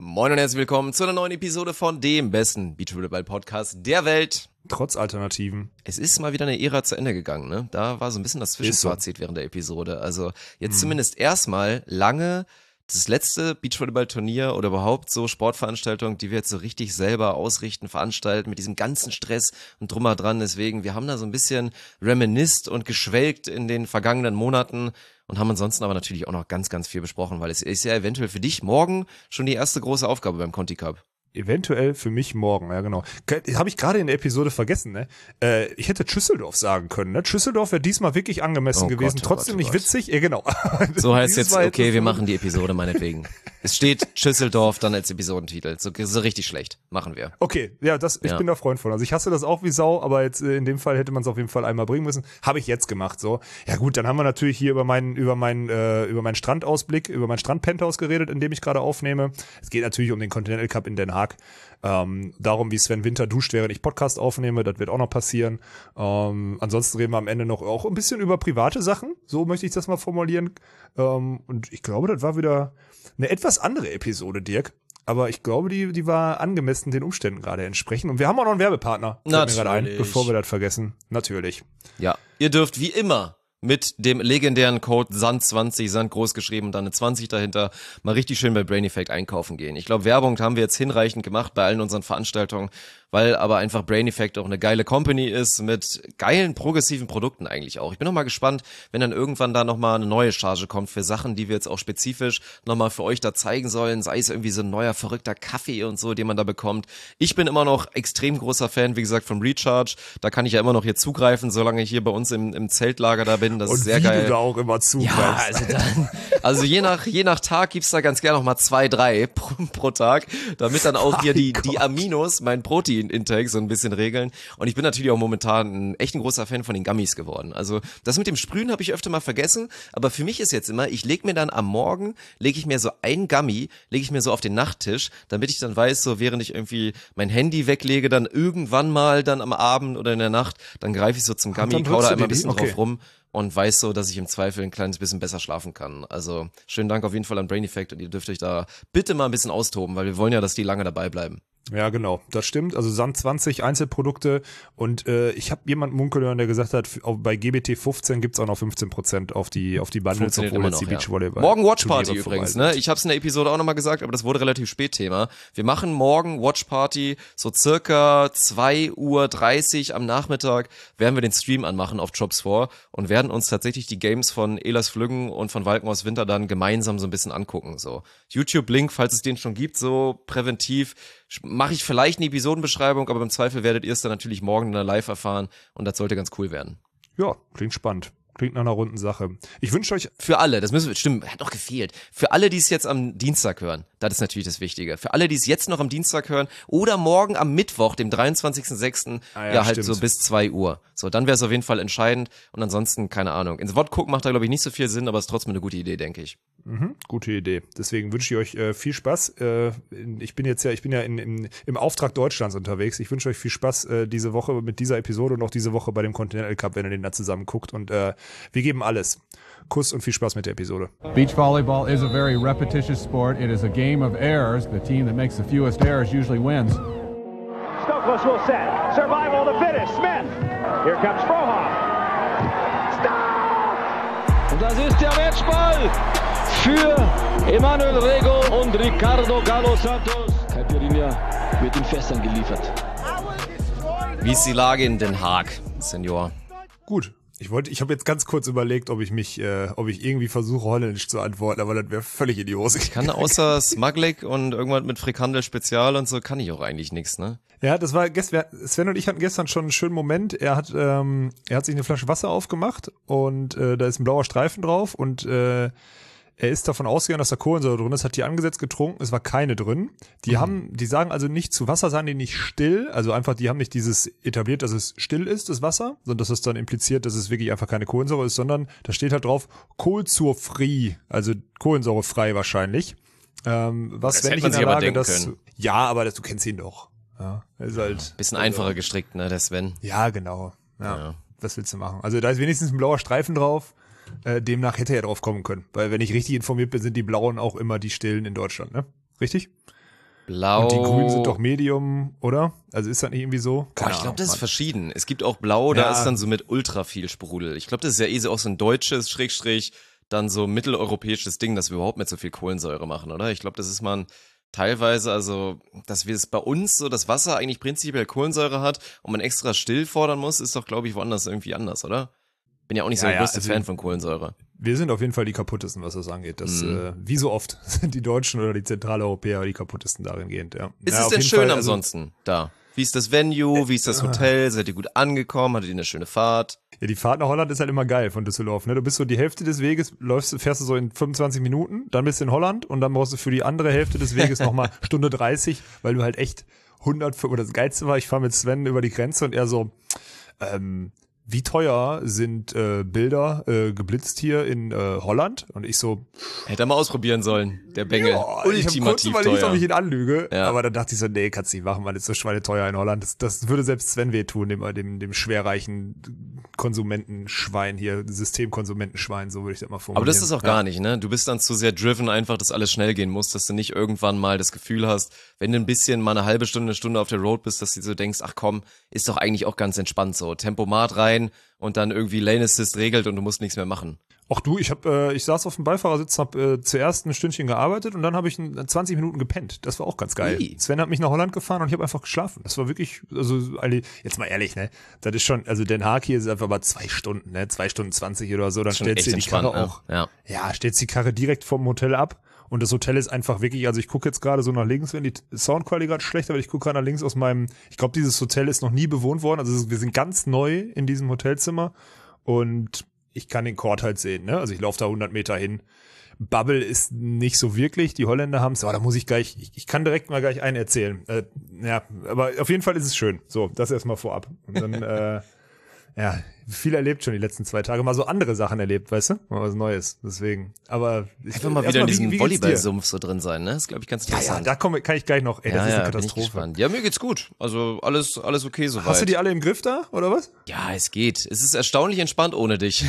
Moin und herzlich willkommen zu einer neuen Episode von dem besten Beachvolleyball-Podcast der Welt. Trotz Alternativen. Es ist mal wieder eine Ära zu Ende gegangen, ne? Da war so ein bisschen das Zwischenfazit während der Episode. Also jetzt zumindest erstmal lange das letzte Beachvolleyball-Turnier oder überhaupt so Sportveranstaltung, die wir jetzt so richtig selber ausrichten, veranstalten, mit diesem ganzen Stress und drum dran. Deswegen, wir haben da so ein bisschen reminisced und geschwelgt in den vergangenen Monaten und haben ansonsten aber natürlich auch noch ganz, ganz viel besprochen, weil es ist ja eventuell für dich morgen schon die erste große Aufgabe beim Conti Cup. Eventuell für mich morgen, ja genau. Habe ich gerade in der Episode vergessen, ne? Ich hätte Schüsseldorf sagen können, ne? Schüsseldorf wäre diesmal wirklich angemessen gewesen. Gott, trotzdem nicht witzig, ja genau. So heißt jetzt, okay, wir machen die Episode meinetwegen. Es steht Schüsseldorf dann als Episodentitel. So richtig schlecht. Machen wir. Okay, ja, ich bin da Freund von. Also ich hasse das auch wie Sau, aber jetzt in dem Fall hätte man es auf jeden Fall einmal bringen müssen. Habe ich jetzt gemacht, so. Ja gut, dann haben wir natürlich hier über meinen Strandausblick, über mein Strandpenthouse geredet, in dem ich gerade aufnehme. Es geht natürlich um den Continental Cup in Den Haag. Darum, wie Sven Winter duscht, während ich Podcast aufnehme, das wird auch noch passieren. Ansonsten reden wir am Ende noch auch ein bisschen über private Sachen, so möchte ich das mal formulieren. Und ich glaube, das war wieder eine etwas andere Episode, Dirk. Aber ich glaube, die war angemessen den Umständen gerade entsprechend. Und wir haben auch noch einen Werbepartner, fällt mir gerade ein, bevor wir das vergessen. Natürlich. Ja, ihr dürft wie immer mit dem legendären Code SAND20, SAND groß geschrieben und dann eine 20 dahinter, mal richtig schön bei Brain Effect einkaufen gehen. Ich glaube, Werbung haben wir jetzt hinreichend gemacht bei allen unseren Veranstaltungen, weil aber einfach Brain Effect auch eine geile Company ist mit geilen, progressiven Produkten eigentlich auch. Ich bin noch mal gespannt, wenn dann irgendwann da nochmal eine neue Charge kommt für Sachen, die wir jetzt auch spezifisch nochmal für euch da zeigen sollen, sei es irgendwie so ein neuer, verrückter Kaffee und so, den man da bekommt. Ich bin immer noch extrem großer Fan, wie gesagt, vom Recharge. Da kann ich ja immer noch hier zugreifen, solange ich hier bei uns im Zeltlager da bin. Das ist sehr geil. Und wie du da auch immer zugreifst. Ja, also je nach Tag gibt's da ganz gerne noch mal 2, 3 pro Tag, damit dann auch hier die Aminos, mein Protein-Intake so ein bisschen regeln. Und ich bin natürlich auch momentan echt ein großer Fan von den Gummies geworden. Also das mit dem Sprühen habe ich öfter mal vergessen, aber für mich ist jetzt immer, ich lege mir dann am Morgen, lege ich mir so ein Gummy, lege ich mir so auf den Nachttisch, damit ich dann weiß, so während ich irgendwie mein Handy weglege, dann irgendwann mal dann am Abend oder in der Nacht, dann greife ich so zum Gummy, kau da immer ein bisschen drauf rum und weiß so, dass ich im Zweifel ein kleines bisschen besser schlafen kann. Also schönen Dank auf jeden Fall an Brain Effect und ihr dürft euch da bitte mal ein bisschen austoben, weil wir wollen ja, dass die lange dabei bleiben. Ja, genau, das stimmt. Also SAND20 Einzelprodukte und ich habe jemanden munkeln hören, der gesagt hat, bei GBT 15 gibt's auch noch 15% auf die Bundles, obwohl jetzt die Beachvolleyball. Morgen Watchparty übrigens, ne? Ich habe es in der Episode auch nochmal gesagt, aber das wurde relativ spät Thema. Wir machen morgen Watchparty, so circa 2:30 Uhr am Nachmittag werden wir den Stream anmachen auf Jobs 4 und werden uns tatsächlich die Games von Elas Flüggen und von Walkenhaus Winter dann gemeinsam so ein bisschen angucken. So YouTube-Link, falls es den schon gibt, so präventiv, mache ich vielleicht eine Episodenbeschreibung, aber im Zweifel werdet ihr es dann natürlich morgen in der Live erfahren und das sollte ganz cool werden. Ja, klingt spannend. Klingt nach einer runden Sache. Ich wünsche euch... Für alle, das hat noch gefehlt. Für alle, die es jetzt am Dienstag hören, das ist natürlich das Wichtige. Für alle, die es jetzt noch am Dienstag hören oder morgen am Mittwoch, dem 23.06., ja halt so bis 2 Uhr. So, dann wäre es auf jeden Fall entscheidend und ansonsten, keine Ahnung. Ins Wort gucken macht da, glaube ich, nicht so viel Sinn, aber ist trotzdem eine gute Idee, denke ich. Gute Idee. Deswegen wünsche ich euch viel Spaß. Ich bin ja im Auftrag Deutschlands unterwegs. Ich wünsche euch viel Spaß diese Woche mit dieser Episode und auch diese Woche bei dem Continental Cup, wenn ihr den da zusammen guckt. Und wir geben alles. Kuss und viel Spaß mit der Episode. Beach volleyball is a very repetitious sport. It is a game of errors. The team that makes the fewest errors usually wins. Stokos will set. Survival to finish. Smith. Here comes Frohoff. Stop! Und das ist der Matchball für Emanuel Rego und Ricardo Galo Santos. Caipirinha wird in Fässern geliefert. Wie ist die Lage in Den Haag, Senior? Gut. Ich habe jetzt ganz kurz überlegt, ob ich irgendwie versuche, holländisch zu antworten, aber das wäre völlig in die Hose. Ich kann außer Smuglik und irgendwas mit Frikandel Spezial und so kann ich auch eigentlich nichts, ne? Ja, das war Sven und ich hatten gestern schon einen schönen Moment. Er hat sich eine Flasche Wasser aufgemacht und da ist ein blauer Streifen drauf und er ist davon ausgegangen, dass da Kohlensäure drin ist, hat die angesetzt, getrunken, es war keine drin. Die sagen also nicht zu Wasser, sagen die nicht still, also einfach, die haben nicht dieses etabliert, dass es still ist, das Wasser, sondern dass es dann impliziert, dass es wirklich einfach keine Kohlensäure ist, sondern da steht halt drauf, Kohlsurfree, also kohlensäurefrei wahrscheinlich. Was, wenn ich in der Lage, das, ja, aber du kennst ihn doch. Ja, ist halt. Bisschen einfacher gestrickt, ne, der Sven. Ja, genau. Ja. Was willst du machen? Also da ist wenigstens ein blauer Streifen drauf. Demnach hätte er drauf kommen können. Weil wenn ich richtig informiert bin, sind die Blauen auch immer die Stillen in Deutschland, ne? Richtig? Blau. Und die Grünen sind doch Medium, oder? Also ist das nicht irgendwie so? Boah, ich glaube, das ist verschieden. Es gibt auch Blau, da ist dann so mit ultra viel Sprudel. Ich glaube, das ist ja so auch so ein deutsches, Schrägstrich, dann so mitteleuropäisches Ding, dass wir überhaupt nicht so viel Kohlensäure machen, oder? Ich glaube, das ist man teilweise, also, dass wir es bei uns so, das Wasser eigentlich prinzipiell Kohlensäure hat und man extra still fordern muss, ist doch, glaube ich, woanders irgendwie anders, oder? Bin ja auch nicht so der größte Fan von Kohlensäure. Wir sind auf jeden Fall die kaputtesten, was das angeht. Das, wie so oft sind die Deutschen oder die Zentraleuropäer die kaputtesten dahingehend, ja. Ist es denn schön ansonsten da? Wie ist das Venue? Wie ist das Hotel? Seid ihr gut angekommen? Hattet ihr eine schöne Fahrt? Ja, die Fahrt nach Holland ist halt immer geil von Düsseldorf, ne? Du bist so die Hälfte des Weges, fährst du so in 25 Minuten, dann bist du in Holland und dann brauchst du für die andere Hälfte des Weges nochmal Stunde 30, weil du halt echt 100, oder das Geilste war, ich fahre mit Sven über die Grenze und er so, wie teuer sind Bilder geblitzt hier in Holland? Und ich so, hätte er mal ausprobieren sollen, der Bengel. Ja, ultimativ teuer. Ich ob ich ihn anlüge, ja. Aber dann dachte ich so, nee, kannst nicht machen, weil es so schweineteuer in Holland. Das würde selbst Sven wehtun, dem schwerreichen Konsumentenschwein hier, Systemkonsumentenschwein, so würde ich das mal formulieren. Aber das ist auch gar nicht, ne? Du bist dann zu sehr driven einfach, dass alles schnell gehen muss, dass du nicht irgendwann mal das Gefühl hast, wenn du ein bisschen mal eine Stunde auf der Road bist, dass du so denkst, ach komm, ist doch eigentlich auch ganz entspannt so. Tempomat rein und dann irgendwie Lane Assist regelt und du musst nichts mehr machen. Ach du, ich saß auf dem Beifahrersitz, hab zuerst ein Stündchen gearbeitet und dann habe ich 20 Minuten gepennt. Das war auch ganz geil. Ui. Sven hat mich nach Holland gefahren und ich habe einfach geschlafen. Das war wirklich, also jetzt mal ehrlich, ne? Das ist schon, also Den Haag hier ist einfach mal 2 Stunden, ne? 2 Stunden 20 oder so. Dann stellst du die Karre auch. Ja, stellst die Karre direkt vom Hotel ab. Und das Hotel ist einfach wirklich, also ich gucke jetzt gerade so nach links, wenn die Soundqualität gerade schlecht, aber ich gucke gerade nach links ich glaube, dieses Hotel ist noch nie bewohnt worden. Also wir sind ganz neu in diesem Hotelzimmer und ich kann den Court halt sehen, ne? Also ich laufe da 100 Meter hin. Bubble ist nicht so wirklich, die Holländer haben es, aber da muss ich ich kann direkt mal gleich einen erzählen. Ja, aber auf jeden Fall ist es schön. So, das erstmal vorab. Und dann, ja, viel erlebt schon die letzten 2 Tage. Mal so andere Sachen erlebt, weißt du? Mal was Neues. Deswegen. Aber einfach mal wieder in diesem Volleyball-Sumpf so drin sein, ne? Das glaube ich ganz interessant. Ja, kann ich gleich noch. Ey, das ist eine Katastrophe. Ja, mir geht's gut. Also alles okay soweit. Hast du die alle im Griff da, oder was? Ja, es geht. Es ist erstaunlich entspannt ohne dich.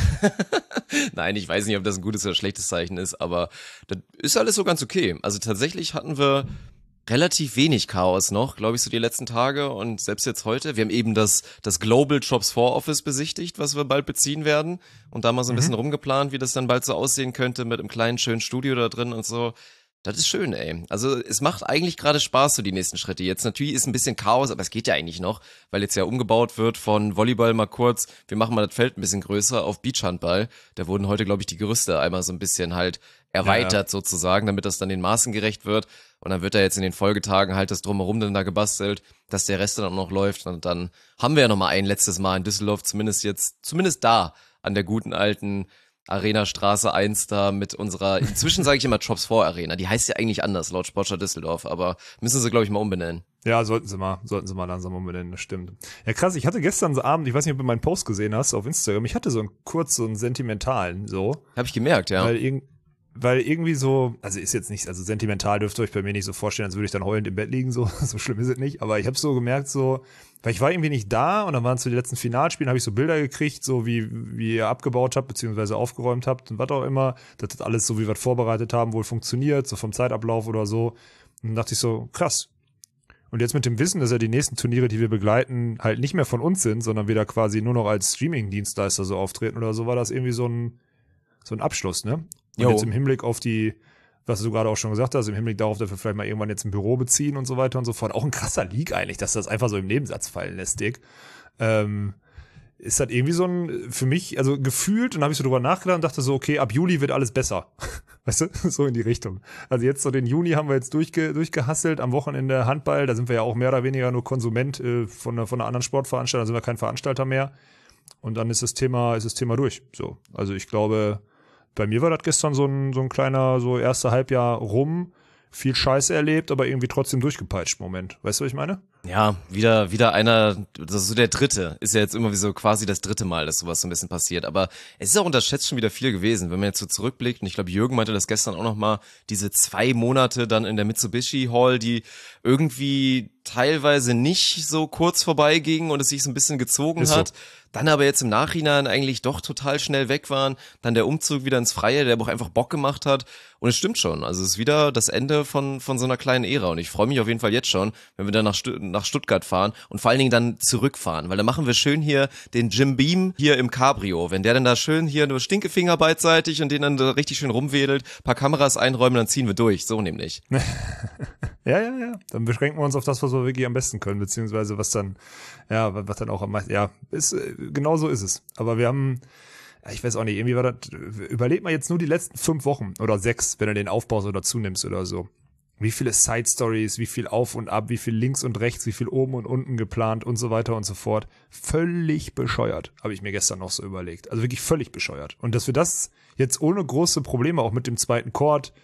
Nein, ich weiß nicht, ob das ein gutes oder schlechtes Zeichen ist, aber das ist alles so ganz okay. Also tatsächlich hatten wir relativ wenig Chaos noch, glaube ich, so die letzten Tage und selbst jetzt heute. Wir haben eben das Global Shops 4 Office besichtigt, was wir bald beziehen werden und da mal so ein bisschen rumgeplant, wie das dann bald so aussehen könnte mit einem kleinen, schönen Studio da drin und so. Das ist schön, ey. Also es macht eigentlich gerade Spaß, so die nächsten Schritte. Jetzt natürlich ist ein bisschen Chaos, aber es geht ja eigentlich noch, weil jetzt ja umgebaut wird von Volleyball mal kurz, wir machen mal das Feld ein bisschen größer auf Beachhandball. Da wurden heute, glaube ich, die Gerüste einmal so ein bisschen halt erweitert sozusagen, damit das dann den Maßen gerecht wird. Und dann wird da jetzt in den Folgetagen halt das Drumherum dann da gebastelt, dass der Rest dann auch noch läuft. Und dann haben wir ja noch mal ein letztes Mal in Düsseldorf, zumindest da an der guten alten Arena Straße 1 da mit unserer, inzwischen sage ich immer Chops 4 Arena, die heißt ja eigentlich anders laut Sportstadt Düsseldorf, aber müssen sie, glaube ich, mal umbenennen. Ja, sollten sie mal langsam umbenennen, das stimmt. Ja, krass, ich hatte gestern so Abend, ich weiß nicht, ob du meinen Post gesehen hast auf Instagram, ich hatte so einen sentimentalen, so. Hab ich gemerkt, ja. Weil irgendwie so, also ist jetzt nicht, also sentimental dürft ihr euch bei mir nicht so vorstellen, als würde ich dann heulend im Bett liegen, so schlimm ist es nicht, aber ich habe so gemerkt, so, weil ich war irgendwie nicht da und dann waren es so die letzten Finalspielen, habe ich so Bilder gekriegt, so wie ihr abgebaut habt, beziehungsweise aufgeräumt habt und was auch immer, dass das alles so, wie wir es vorbereitet haben, wohl funktioniert, so vom Zeitablauf oder so. Und dann dachte ich so, krass. Und jetzt mit dem Wissen, dass ja die nächsten Turniere, die wir begleiten, halt nicht mehr von uns sind, sondern wieder quasi nur noch als Streaming-Dienstleister so auftreten oder so, war das irgendwie so ein Abschluss, ne? Und jetzt im Hinblick auf was du gerade auch schon gesagt hast, im Hinblick darauf, dass wir vielleicht mal irgendwann jetzt ein Büro beziehen und so weiter und so fort. Auch ein krasser Leak eigentlich, dass das einfach so im Nebensatz fallen lässt, Dick. Ist das irgendwie so für mich, also gefühlt, und habe ich so drüber nachgedacht und dachte so, okay, ab Juli wird alles besser. Weißt du, so in die Richtung. Also jetzt so den Juni haben wir jetzt durchgehasselt, am Wochenende Handball, da sind wir ja auch mehr oder weniger nur Konsument von einer anderen Sportveranstaltung, da sind wir kein Veranstalter mehr. Und dann ist das Thema durch. So, also ich glaube, bei mir war das gestern so ein kleiner, so erste Halbjahr rum, viel Scheiße erlebt, aber irgendwie trotzdem durchgepeitscht Moment. Weißt du, was ich meine? Ja, wieder einer, das ist so der dritte, ist ja jetzt immer wie so quasi das dritte Mal, dass sowas so ein bisschen passiert, aber es ist auch unterschätzt schon wieder viel gewesen, wenn man jetzt so zurückblickt, und ich glaube, Jürgen meinte das gestern auch nochmal, diese 2 Monate dann in der Mitsubishi Hall, die irgendwie teilweise nicht so kurz vorbeigingen und es sich so ein bisschen gezogen Ist so. hat, dann aber jetzt im Nachhinein eigentlich doch total schnell weg waren, dann der Umzug wieder ins Freie, der aber auch einfach Bock gemacht hat, und es stimmt schon, also es ist wieder das Ende von so einer kleinen Ära, und ich freue mich auf jeden Fall jetzt schon, wenn wir dann nach Stuttgart fahren und vor allen Dingen dann zurückfahren, weil dann machen wir schön hier den Jim Beam hier im Cabrio, wenn der dann da schön hier nur Stinkefinger beidseitig und den dann da richtig schön rumwedelt, paar Kameras einräumen, dann ziehen wir durch, so nämlich. Ja. Dann beschränken wir uns auf das, was wir wirklich am besten können, beziehungsweise was dann auch am meisten, genau so ist es. Aber wir haben, ich weiß auch nicht, irgendwie war das, überleg mal jetzt nur die letzten 5 Wochen oder 6, wenn du den Aufbau so dazu nimmst oder so. Wie viele Side-Stories, wie viel auf und ab, wie viel links und rechts, wie viel oben und unten geplant und so weiter und so fort. Völlig bescheuert, habe ich mir gestern noch so überlegt. Also wirklich völlig bescheuert. Und dass wir das jetzt ohne große Probleme, auch mit dem zweiten Chord,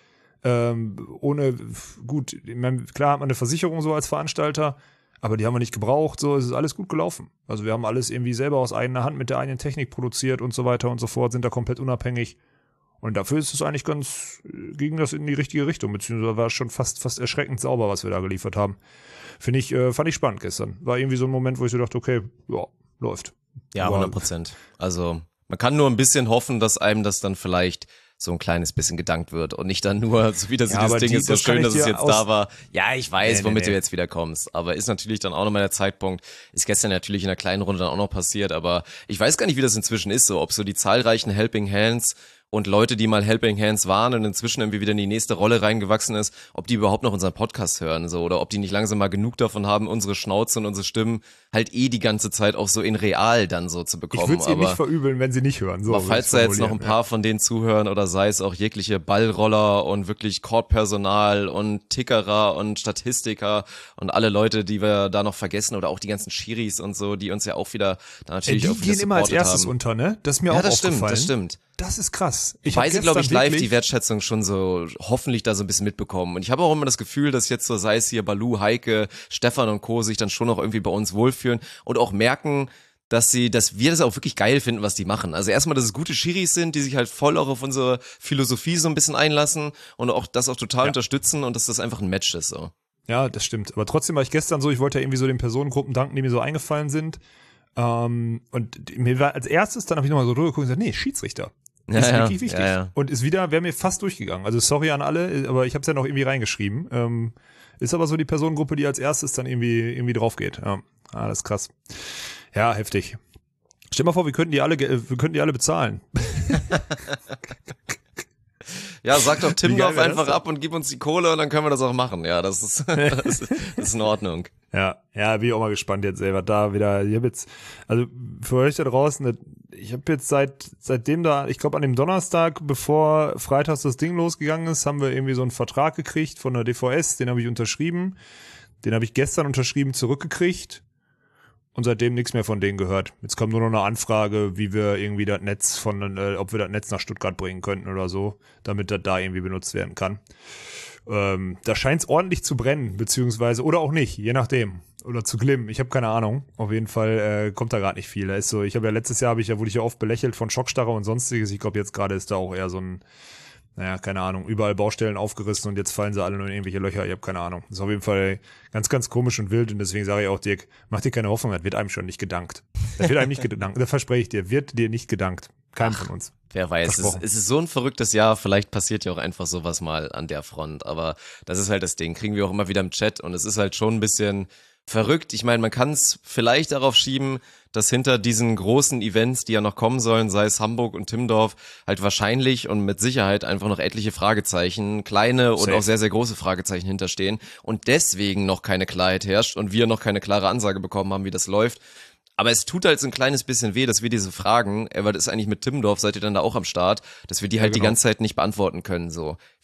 gut, ich meine, klar hat man eine Versicherung so als Veranstalter, aber die haben wir nicht gebraucht, so, es ist alles gut gelaufen. Also wir haben alles irgendwie selber aus eigener Hand mit der eigenen Technik produziert und so weiter und so fort, sind da komplett unabhängig. Und dafür ist es eigentlich ging das in die richtige Richtung, beziehungsweise war es schon fast erschreckend sauber, was wir da geliefert haben. Fand ich spannend gestern. War irgendwie so ein Moment, wo ich so dachte, okay, ja, läuft. Ja, 100%. Also man kann nur ein bisschen hoffen, dass einem das dann vielleicht so ein kleines bisschen gedankt wird und nicht dann nur, so wie das Ding ist, so schön, dass es jetzt da war. Ja, ich weiß, womit du jetzt wieder kommst, aber ist natürlich dann auch nochmal der Zeitpunkt, ist gestern natürlich in der kleinen Runde dann auch noch passiert, aber ich weiß gar nicht, wie das inzwischen ist, so ob so die zahlreichen Helping Hands und Leute, die mal Helping Hands waren und inzwischen irgendwie wieder in die nächste Rolle reingewachsen ist, ob die überhaupt noch unseren Podcast hören, so, oder ob die nicht langsam mal genug davon haben, unsere Schnauze und unsere Stimmen halt die ganze Zeit auch so in real dann so zu bekommen. Ich würde es ihnen nicht verübeln, wenn sie nicht hören. So, aber falls da jetzt noch ein paar von denen zuhören oder sei es auch jegliche Ballroller und wirklich Courtpersonal und Tickerer und Statistiker und alle Leute, die wir da noch vergessen oder auch die ganzen Schiris und so, die uns ja auch wieder da natürlich die auch wieder gehen immer als erstes haben. Unter, ne? Das ist mir Ja, auch das aufgefallen. das stimmt. Das ist krass. Ich weiß, glaube ich, live die Wertschätzung schon so hoffentlich da so ein bisschen mitbekommen. Und ich habe auch immer das Gefühl, dass jetzt so, sei es hier Balu, Heike, Stefan und Co. sich dann schon noch irgendwie bei uns wohlfühlen und auch merken, dass wir das auch wirklich geil finden, was die machen. Also erstmal, dass es gute Schiris sind, die sich halt voll auch auf unsere Philosophie so ein bisschen einlassen und auch das auch total unterstützen und dass das einfach ein Match ist, so. Ja, das stimmt. Aber trotzdem war ich gestern so, ich wollte ja irgendwie so den Personengruppen danken, die mir so eingefallen sind. Und mir war als erstes, dann habe ich nochmal so drüber geguckt und gesagt, nee, Schiedsrichter. Ja, ist wirklich wichtig. Ja. Und wäre mir fast durchgegangen. Also sorry an alle, aber ich habe es ja noch irgendwie reingeschrieben. Ist aber so die Personengruppe, die als erstes dann irgendwie drauf geht. Ja, das ist krass. Ja, heftig. Stell mal vor, wir könnten die alle bezahlen. Ja, sag doch Timdorf einfach ab und gib uns die Kohle und dann können wir das auch machen. Ja, das ist in Ordnung. Ja, bin ich auch mal gespannt jetzt selber da wieder. Ich habe jetzt, also für euch da draußen, ich habe jetzt seitdem da, ich glaube an dem Donnerstag, bevor freitags das Ding losgegangen ist, haben wir irgendwie so einen Vertrag gekriegt von der DVS, den habe ich unterschrieben. Den habe ich gestern unterschrieben zurückgekriegt. Und seitdem nichts mehr von denen gehört. Jetzt kommt nur noch eine Anfrage, wie wir irgendwie das Netz ob wir das Netz nach Stuttgart bringen könnten oder so, damit das da irgendwie benutzt werden kann. Da scheint es ordentlich zu brennen, beziehungsweise, oder auch nicht, je nachdem. Oder zu glimmen, ich habe keine Ahnung. Auf jeden Fall kommt da gerade nicht viel. Da ist so, letztes Jahr wurde ich ja oft belächelt von Schockstarre und sonstiges. Ich glaube, jetzt gerade ist da auch eher so ein, keine Ahnung, überall Baustellen aufgerissen und jetzt fallen sie alle nur in irgendwelche Löcher, ich habe keine Ahnung. Das ist auf jeden Fall ganz, ganz komisch und wild und deswegen sage ich auch, Dirk, mach dir keine Hoffnung, das wird einem schon nicht gedankt. Das wird einem nicht gedankt, das verspreche ich dir, wird dir nicht gedankt. Keinem von uns. Wer weiß, es ist so ein verrücktes Jahr, vielleicht passiert ja auch einfach sowas mal an der Front, aber das ist halt das Ding, kriegen wir auch immer wieder im Chat und es ist halt schon ein bisschen verrückt. Ich meine, man kann es vielleicht darauf schieben, dass hinter diesen großen Events, die ja noch kommen sollen, sei es Hamburg und Timmendorf, halt wahrscheinlich und mit Sicherheit einfach noch etliche Fragezeichen, kleine und auch sehr, sehr große Fragezeichen hinterstehen und deswegen noch keine Klarheit herrscht und wir noch keine klare Ansage bekommen haben, wie das läuft. Aber es tut halt so ein kleines bisschen weh, dass wir diese Fragen, was ist eigentlich mit Timmendorf, seid ihr dann da auch am Start, dass wir die halt die ganze Zeit nicht beantworten können, so.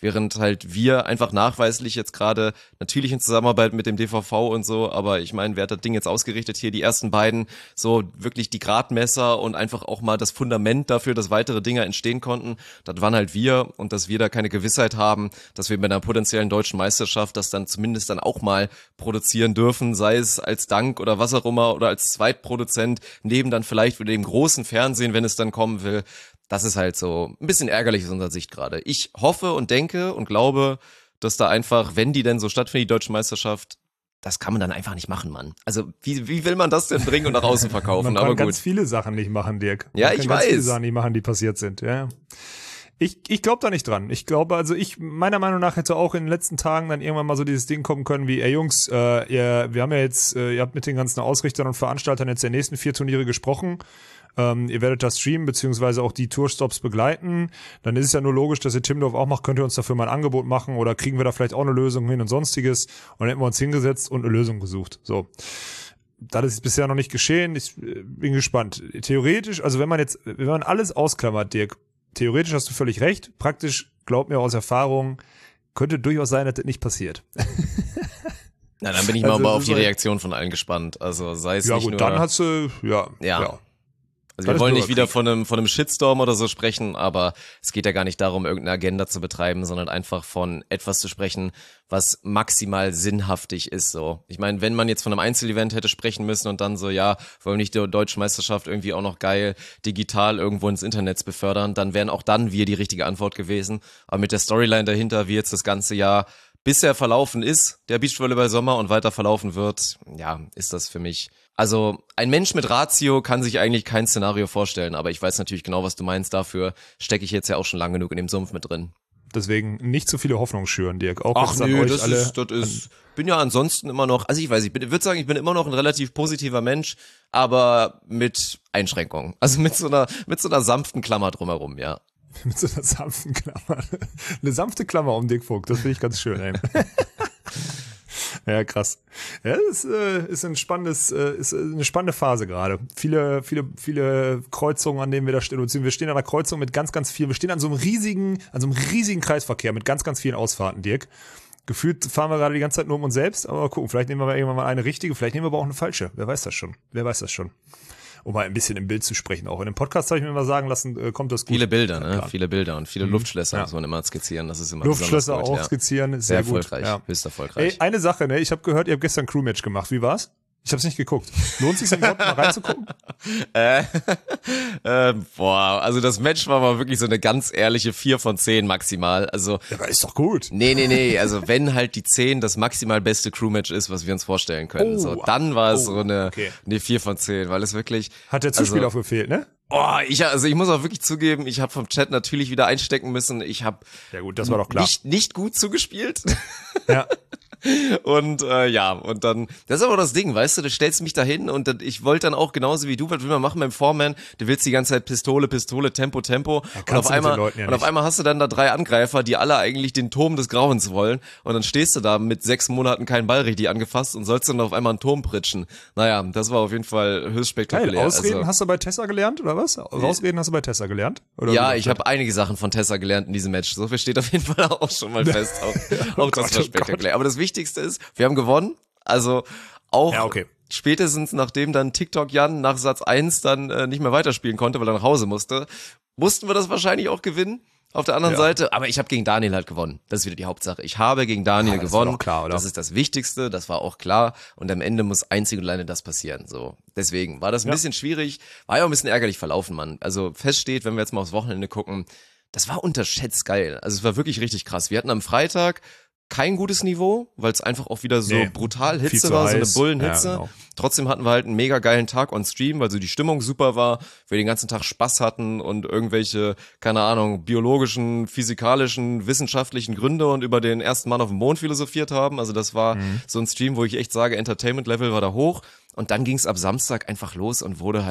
während halt wir einfach nachweislich jetzt gerade natürlich in Zusammenarbeit mit dem DVV und so, aber ich meine, wer hat das Ding jetzt ausgerichtet hier, die ersten beiden, so wirklich die Gradmesser und einfach auch mal das Fundament dafür, dass weitere Dinge entstehen konnten, das waren halt wir, und dass wir da keine Gewissheit haben, dass wir bei einer potenziellen deutschen Meisterschaft das dann zumindest dann auch mal produzieren dürfen, sei es als Dank oder was auch immer oder als Zweitproduzent, neben dann vielleicht wieder dem großen Fernsehen, wenn es dann kommen will. Das ist halt so ein bisschen ärgerlich aus unserer Sicht gerade. Ich hoffe und denke und glaube, dass da einfach, wenn die denn so stattfindet, die deutsche Meisterschaft, das kann man dann einfach nicht machen, Mann. Also wie will man das denn bringen und nach außen verkaufen? Man kann aber gut. ganz viele Sachen nicht machen, Dirk. Ja, man ich kann ganz viele weiß. Sachen nicht machen, die passiert sind. Ja. Ich glaube da nicht dran. Ich glaube, also meiner Meinung nach hätte auch in den letzten Tagen dann irgendwann mal so dieses Ding kommen können wie, ey Jungs, wir haben ja jetzt, ihr habt mit den ganzen Ausrichtern und Veranstaltern jetzt der nächsten 4 Turniere gesprochen. Ihr werdet das streamen, beziehungsweise auch die Tourstops begleiten. Dann ist es ja nur logisch, dass ihr Timmendorf auch macht. Könnt ihr uns dafür mal ein Angebot machen oder kriegen wir da vielleicht auch eine Lösung hin und sonstiges? Und dann hätten wir uns hingesetzt und eine Lösung gesucht. So. Das ist bisher noch nicht geschehen. Ich bin gespannt. Theoretisch, also wenn man alles ausklammert, Dirk, theoretisch hast du völlig recht. Praktisch, glaub mir aus Erfahrung, könnte durchaus sein, dass das nicht passiert. Na, dann bin ich mal auf die Reaktion von allen gespannt. Also sei es ja nicht gut, nur... dann hast du, ja. Also wir wollen nicht wieder von einem Shitstorm oder so sprechen, aber es geht ja gar nicht darum, irgendeine Agenda zu betreiben, sondern einfach von etwas zu sprechen, was maximal sinnhaftig ist, so. Ich meine, wenn man jetzt von einem Einzelevent hätte sprechen müssen und dann so, ja, wollen wir nicht die deutsche Meisterschaft irgendwie auch noch geil digital irgendwo ins Internet befördern, dann wären auch dann wir die richtige Antwort gewesen. Aber mit der Storyline dahinter, wie jetzt das ganze Jahr bisher verlaufen ist, der Beachvolleyball Sommer, und weiter verlaufen wird, ja, ist das für mich... Also ein Mensch mit Ratio kann sich eigentlich kein Szenario vorstellen, aber ich weiß natürlich genau, was du meinst. Dafür stecke ich jetzt ja auch schon lang genug in dem Sumpf mit drin. Deswegen nicht zu viele Hoffnung schüren, Dirk. Auch Ach nö, das ist, bin ja ansonsten immer noch, also ich weiß, ich würde sagen, ich bin immer noch ein relativ positiver Mensch, aber mit Einschränkungen. Also mit so einer sanften Klammer drumherum, ja. Mit so einer sanften Klammer. Eine sanfte Klammer um Dirk Vogt, das finde ich ganz schön, ey. Ja, krass. Ja, das ist eine spannende Phase gerade. Viele Kreuzungen, an denen wir da stehen. Wir stehen an einer Kreuzung mit ganz, ganz viel. Wir stehen an so einem riesigen Kreisverkehr mit ganz, ganz vielen Ausfahrten, Dirk. Gefühlt fahren wir gerade die ganze Zeit nur um uns selbst, aber mal gucken, vielleicht nehmen wir irgendwann mal eine richtige, vielleicht nehmen wir aber auch eine falsche. Wer weiß das schon. Um mal ein bisschen im Bild zu sprechen. Auch in dem Podcast habe ich mir mal sagen lassen, kommt das gut. Viele Bilder, ne? Viele Bilder und viele Luftschlösser muss man immer skizzieren. Das ist immer Luftschlösser gut, auch skizzieren, sehr gut. Erfolgreich, Ja. höchst erfolgreich. Ey, eine Sache, ne? Ich habe gehört, ihr habt gestern ein Crewmatch gemacht. Wie war's? Ich hab's nicht geguckt. Lohnt sich's denn überhaupt mal reinzugucken? Also das Match war mal wirklich so eine ganz ehrliche 4 von 10 maximal. Also Ja, aber ist doch gut. Nee. Also wenn halt die 10 das maximal beste Crewmatch ist, was wir uns vorstellen können, so, dann war es so eine 4 von 10, weil es wirklich... Hat der Zuspieler auch gefehlt, ne? Ich muss auch wirklich zugeben, ich habe vom Chat natürlich wieder einstecken müssen. Ich habe Ja gut, das war doch klar. nicht gut zugespielt. Ja. Und und dann, das ist aber das Ding, weißt du, du stellst mich da hin und ich wollte dann auch genauso wie du, was will man machen beim Foreman, du willst die ganze Zeit Pistole, Tempo, und auf einmal hast du dann da 3 Angreifer, die alle eigentlich den Turm des Grauens wollen, und dann stehst du da mit 6 Monaten keinen Ball richtig angefasst und sollst dann auf einmal einen Turm pritschen. Naja, das war auf jeden Fall höchst spektakulär. Geil, Ausreden hast du bei Tessa gelernt, oder was? Ausreden hast du bei Tessa gelernt? Oder ja, ich habe einige Sachen von Tessa gelernt in diesem Match. So viel steht auf jeden Fall auch schon mal fest. Auch das war spektakulär. Aber das Wichtigste ist, wir haben gewonnen. Also auch spätestens nachdem dann TikTok Jan nach Satz 1 dann nicht mehr weiterspielen konnte, weil er nach Hause musste, mussten wir das wahrscheinlich auch gewinnen. Auf der anderen Seite, aber ich habe gegen Daniel halt gewonnen. Das ist wieder die Hauptsache. Ich habe gegen Daniel gewonnen. War doch klar, oder? Das ist das Wichtigste, das war auch klar. Und am Ende muss einzig und alleine das passieren. So, deswegen war das ein bisschen schwierig, war ja auch ein bisschen ärgerlich verlaufen, Mann. Also fest steht, wenn wir jetzt mal aufs Wochenende gucken, das war unterschätzt geil. Also es war wirklich richtig krass. Wir hatten am Freitag kein gutes Niveau, weil es einfach auch wieder so brutal Hitze war, so eine Bullenhitze. Ja, genau. Trotzdem hatten wir halt einen mega geilen Tag on Stream, weil so die Stimmung super war, wir den ganzen Tag Spaß hatten und irgendwelche, keine Ahnung, biologischen, physikalischen, wissenschaftlichen Gründe und über den ersten Mann auf dem Mond philosophiert haben. Also das war so ein Stream, wo ich echt sage, Entertainment-Level war da hoch. Und dann ging es ab Samstag einfach los und wurde halt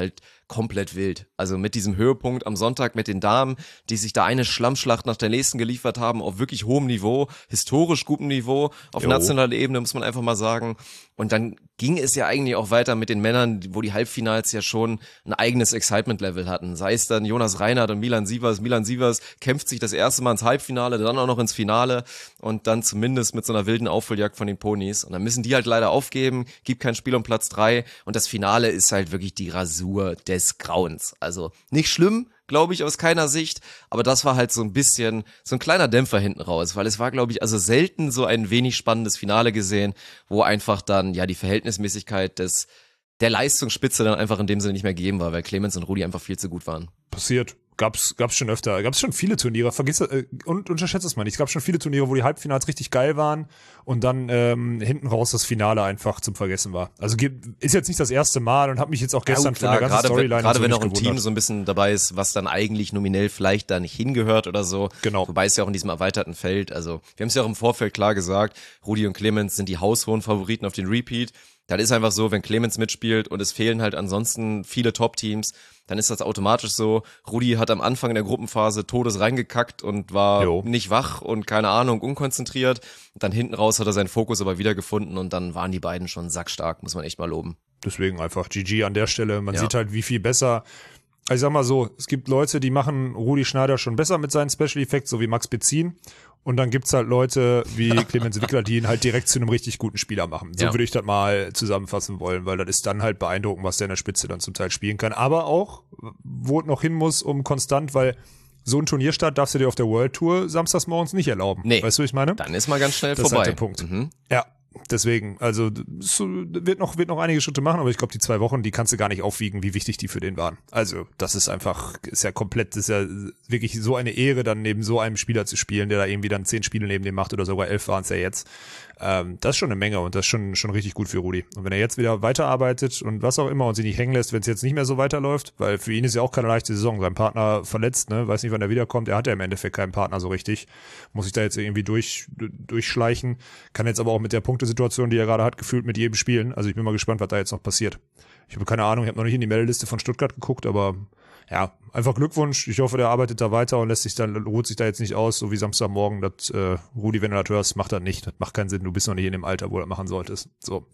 komplett wild. Also mit diesem Höhepunkt am Sonntag mit den Damen, die sich da eine Schlammschlacht nach der nächsten geliefert haben, auf wirklich hohem Niveau, historisch gutem Niveau, auf nationaler Ebene, muss man einfach mal sagen. Und dann ging es ja eigentlich auch weiter mit den Männern, wo die Halbfinals ja schon ein eigenes Excitement-Level hatten. Sei es dann Jonas Reinhardt und Milan Sievers. Milan Sievers kämpft sich das erste Mal ins Halbfinale, dann auch noch ins Finale und dann zumindest mit so einer wilden Aufholjagd von den Ponys. Und dann müssen die halt leider aufgeben, gibt kein Spiel um Platz 3 und das Finale ist halt wirklich die Rasur des Grauens. Also nicht schlimm, glaube ich, aus keiner Sicht, aber das war halt so ein bisschen, so ein kleiner Dämpfer hinten raus, weil es war, glaube ich, also selten so ein wenig spannendes Finale gesehen, wo einfach dann, ja, die Verhältnismäßigkeit der Leistungsspitze dann einfach in dem Sinne nicht mehr gegeben war, weil Clemens und Rudi einfach viel zu gut waren. Passiert. Gab's schon öfter. Gab's schon viele Turniere. Und unterschätzt es mal nicht. Es gab schon viele Turniere, wo die Halbfinals richtig geil waren und dann hinten raus das Finale einfach zum Vergessen war. Also ist jetzt nicht das erste Mal und habe mich jetzt auch gestern von der ganzen Storyline gerade so wenn nicht auch ein gewundert. Team so ein bisschen dabei ist, was dann eigentlich nominell vielleicht da nicht hingehört oder so. Genau. Wobei es ja auch in diesem erweiterten Feld, also wir haben es ja auch im Vorfeld klar gesagt, Rudi und Clemens sind die haushohen Favoriten auf den Repeat. Das ist einfach so, wenn Clemens mitspielt und es fehlen halt ansonsten viele Top-Teams, dann ist das automatisch so. Rudi hat am Anfang in der Gruppenphase Todes reingekackt und war nicht wach und keine Ahnung, unkonzentriert. Und dann hinten raus hat er seinen Fokus aber wiedergefunden und dann waren die beiden schon sackstark, muss man echt mal loben. Deswegen einfach GG an der Stelle. Man sieht halt, wie viel besser. Also ich sag mal so, es gibt Leute, die machen Rudi Schneider schon besser mit seinen Special Effects, so wie Max Bezin. Und dann gibt's halt Leute wie Clemens Wickler, die ihn halt direkt zu einem richtig guten Spieler machen. So würde ich das mal zusammenfassen wollen, weil das ist dann halt beeindruckend, was der in der Spitze dann zum Teil spielen kann. Aber auch, wo es noch hin muss, um konstant, weil so ein Turnierstart darfst du dir auf der World Tour samstags morgens nicht erlauben. Nee. Weißt du, was ich meine? Dann ist mal ganz schnell Das vorbei. ist halt der Punkt. Ja. Deswegen, also wird noch einige Schritte machen, aber ich glaube, die 2 Wochen, die kannst du gar nicht aufwiegen, wie wichtig die für den waren. Also das ist ja komplett, das ist ja wirklich so eine Ehre, dann neben so einem Spieler zu spielen, der da irgendwie dann 10 Spiele neben dem macht oder sogar 11 waren es ja jetzt. Das ist schon eine Menge und das ist schon richtig gut für Rudi. Und wenn er jetzt wieder weiterarbeitet und was auch immer und sich nicht hängen lässt, wenn es jetzt nicht mehr so weiterläuft, weil für ihn ist ja auch keine leichte Saison, sein Partner verletzt, ne, weiß nicht, wann er wiederkommt, er hat ja im Endeffekt keinen Partner so richtig, muss sich da jetzt irgendwie durchschleichen, kann jetzt aber auch mit der Punktesituation, die er gerade hat, gefühlt mit jedem spielen. Also ich bin mal gespannt, was da jetzt noch passiert. Ich habe keine Ahnung, ich habe noch nicht in die Meldeliste von Stuttgart geguckt, aber ja, einfach Glückwunsch. Ich hoffe, der arbeitet da weiter und ruht sich da jetzt nicht aus, so wie Samstagmorgen. Das, Rudi, wenn du das hörst, macht das nicht. Das macht keinen Sinn. Du bist noch nicht in dem Alter, wo du das machen solltest. So.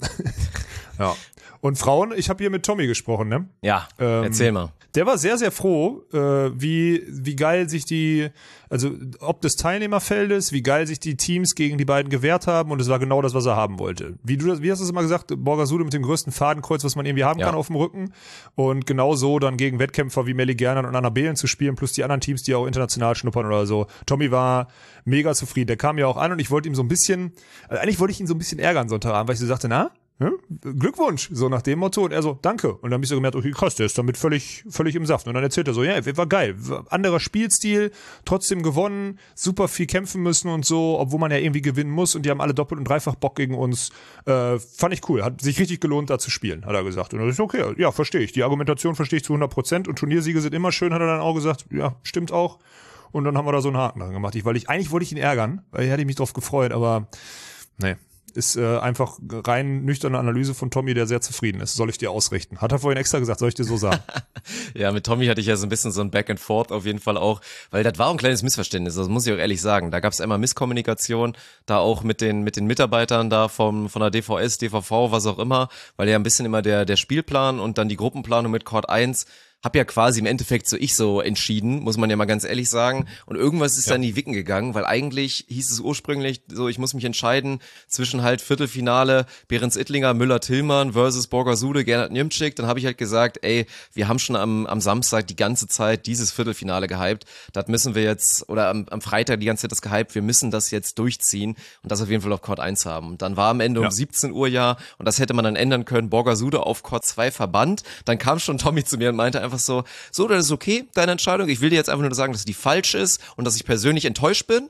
Ja. Und Frauen, ich habe hier mit Tommy gesprochen, ne? Ja, erzähl mal. Der war sehr, sehr froh, wie geil sich also ob des Teilnehmerfeldes, wie geil sich die Teams gegen die beiden gewehrt haben und es war genau das, was er haben wollte. Wie hast du es immer gesagt? Borgasude mit dem größten Fadenkreuz, was man irgendwie haben kann auf dem Rücken und genau so dann gegen Wettkämpfer wie Melly Gernand und Anna Behlen zu spielen, plus die anderen Teams, die auch international schnuppern oder so. Tommy war mega zufrieden. Der kam ja auch an und ich wollte ihn so ein bisschen ärgern Sonntagabend, weil ich so sagte, na? Ja, Glückwunsch, so nach dem Motto. Und er so, danke. Und dann hab ich so gemerkt, okay, krass, der ist damit völlig im Saft. Und dann erzählt er so, ja, war geil. Anderer Spielstil, trotzdem gewonnen, super viel kämpfen müssen und so, obwohl man ja irgendwie gewinnen muss. Und die haben alle doppelt und dreifach Bock gegen uns. Fand ich cool. Hat sich richtig gelohnt, da zu spielen, hat er gesagt. Und dann ist okay, ja, verstehe ich. Die Argumentation verstehe ich zu 100%. Und Turniersiege sind immer schön, hat er dann auch gesagt. Ja, stimmt auch. Und dann haben wir da so einen Haken dran gemacht. Eigentlich wollte ich ihn ärgern, weil ich hätte mich drauf gefreut, aber nee. Ist einfach rein nüchterne Analyse von Tommy, der sehr zufrieden ist. Soll ich dir ausrichten? Hat er vorhin extra gesagt, soll ich dir so sagen? Ja, mit Tommy hatte ich ja so ein bisschen so ein Back and Forth auf jeden Fall auch, weil das war auch ein kleines Missverständnis, das muss ich auch ehrlich sagen. Da gab es einmal Misskommunikation, da auch mit den Mitarbeitern da von der DVS, DVV, was auch immer, weil ja ein bisschen immer der Spielplan und dann die Gruppenplanung mit Court 1 hab ja quasi im Endeffekt so entschieden, muss man ja mal ganz ehrlich sagen. Und irgendwas ist dann in die Wicken gegangen, weil eigentlich hieß es ursprünglich so, ich muss mich entscheiden zwischen halt Viertelfinale Behrens Ittlinger, Müller-Tillmann versus Borgasude, Gernot Niemczyk. Dann habe ich halt gesagt, ey, wir haben schon am Samstag die ganze Zeit dieses Viertelfinale gehypt. Das müssen wir jetzt, oder am Freitag die ganze Zeit das gehypt, wir müssen das jetzt durchziehen und das auf jeden Fall auf Court 1 haben. Und dann war am Ende um 17 Uhr und das hätte man dann ändern können, Borgasude auf Court 2 verbannt. Dann kam schon Tommy zu mir und meinte einfach so, das ist okay, deine Entscheidung. Ich will dir jetzt einfach nur sagen, dass die falsch ist und dass ich persönlich enttäuscht bin.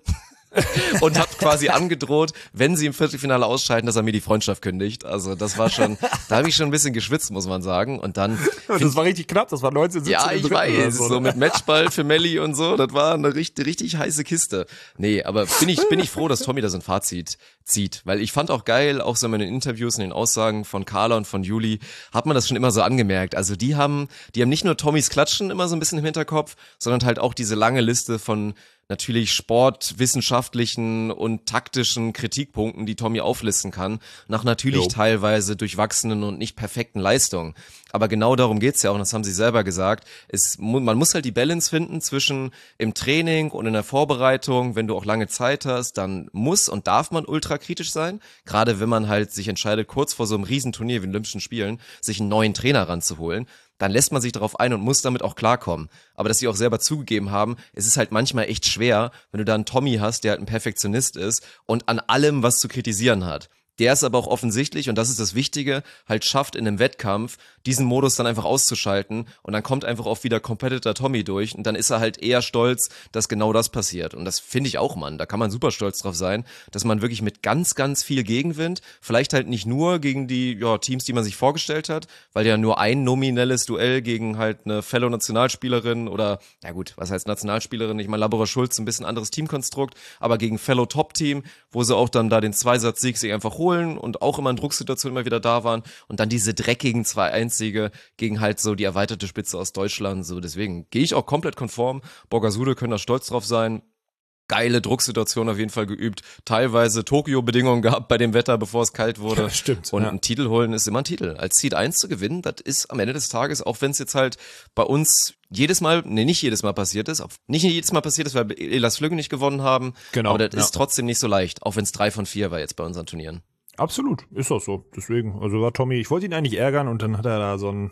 und hat quasi angedroht, wenn sie im Viertelfinale ausscheiden, dass er mir die Freundschaft kündigt. Also das war schon, da habe ich schon ein bisschen geschwitzt, muss man sagen. Und dann das war richtig knapp, das war 19:17. Ja, ich weiß, so mit Matchball für Melli und so, das war eine richtig heiße Kiste. Nee, aber bin ich froh, dass Tommy da so ein Fazit zieht, weil ich fand auch geil, auch so in den Interviews, in den Aussagen von Carla und von Juli, hat man das schon immer so angemerkt. Also die haben nicht nur Tommys Klatschen immer so ein bisschen im Hinterkopf, sondern halt auch diese lange Liste von natürlich sportwissenschaftlichen und taktischen Kritikpunkten, die Tommy auflisten kann, nach natürlich teilweise durchwachsenen und nicht perfekten Leistungen. Aber genau darum geht's ja auch, und das haben sie selber gesagt, man muss halt die Balance finden zwischen im Training und in der Vorbereitung, wenn du auch lange Zeit hast, dann muss und darf man ultra kritisch sein, gerade wenn man halt sich entscheidet, kurz vor so einem Riesenturnier wie den Olympischen Spielen, sich einen neuen Trainer ranzuholen. Dann lässt man sich darauf ein und muss damit auch klarkommen. Aber dass sie auch selber zugegeben haben, es ist halt manchmal echt schwer, wenn du da einen Tommy hast, der halt ein Perfektionist ist und an allem was zu kritisieren hat. Der es aber auch offensichtlich, und das ist das Wichtige, halt schafft in einem Wettkampf, diesen Modus dann einfach auszuschalten und dann kommt einfach auch wieder Competitor Tommy durch und dann ist er halt eher stolz, dass genau das passiert. Und das finde ich auch, Mann, da kann man super stolz drauf sein, dass man wirklich mit ganz, ganz viel Gegenwind, vielleicht halt nicht nur gegen die Teams, die man sich vorgestellt hat, weil ja nur ein nominelles Duell gegen halt eine Fellow-Nationalspielerin oder, ja gut, was heißt Nationalspielerin? Ich meine, Labora Schulz, ein bisschen anderes Teamkonstrukt, aber gegen Fellow-Top-Team, wo sie auch dann da den Zweisatz-Sieg sich einfach holen und auch immer in Drucksituationen immer wieder da waren und dann diese dreckigen 2-1-Siege gegen halt so die erweiterte Spitze aus Deutschland, so deswegen gehe ich auch komplett konform. Borgasude können da stolz drauf sein. Geile Drucksituation auf jeden Fall geübt. Teilweise Tokio-Bedingungen gehabt bei dem Wetter, bevor es kalt wurde. Ja, stimmt. Und einen Titel holen ist immer ein Titel. Als Seed 1 zu gewinnen, das ist am Ende des Tages, auch wenn es jetzt halt bei uns nicht jedes Mal passiert ist, weil wir Elas Flügge nicht gewonnen haben. Genau. Aber das ist trotzdem nicht so leicht, auch wenn es 3 von 4 war jetzt bei unseren Turnieren. Absolut, ist auch so. Deswegen, also war Tommy, ich wollte ihn eigentlich ärgern und dann hat er da so einen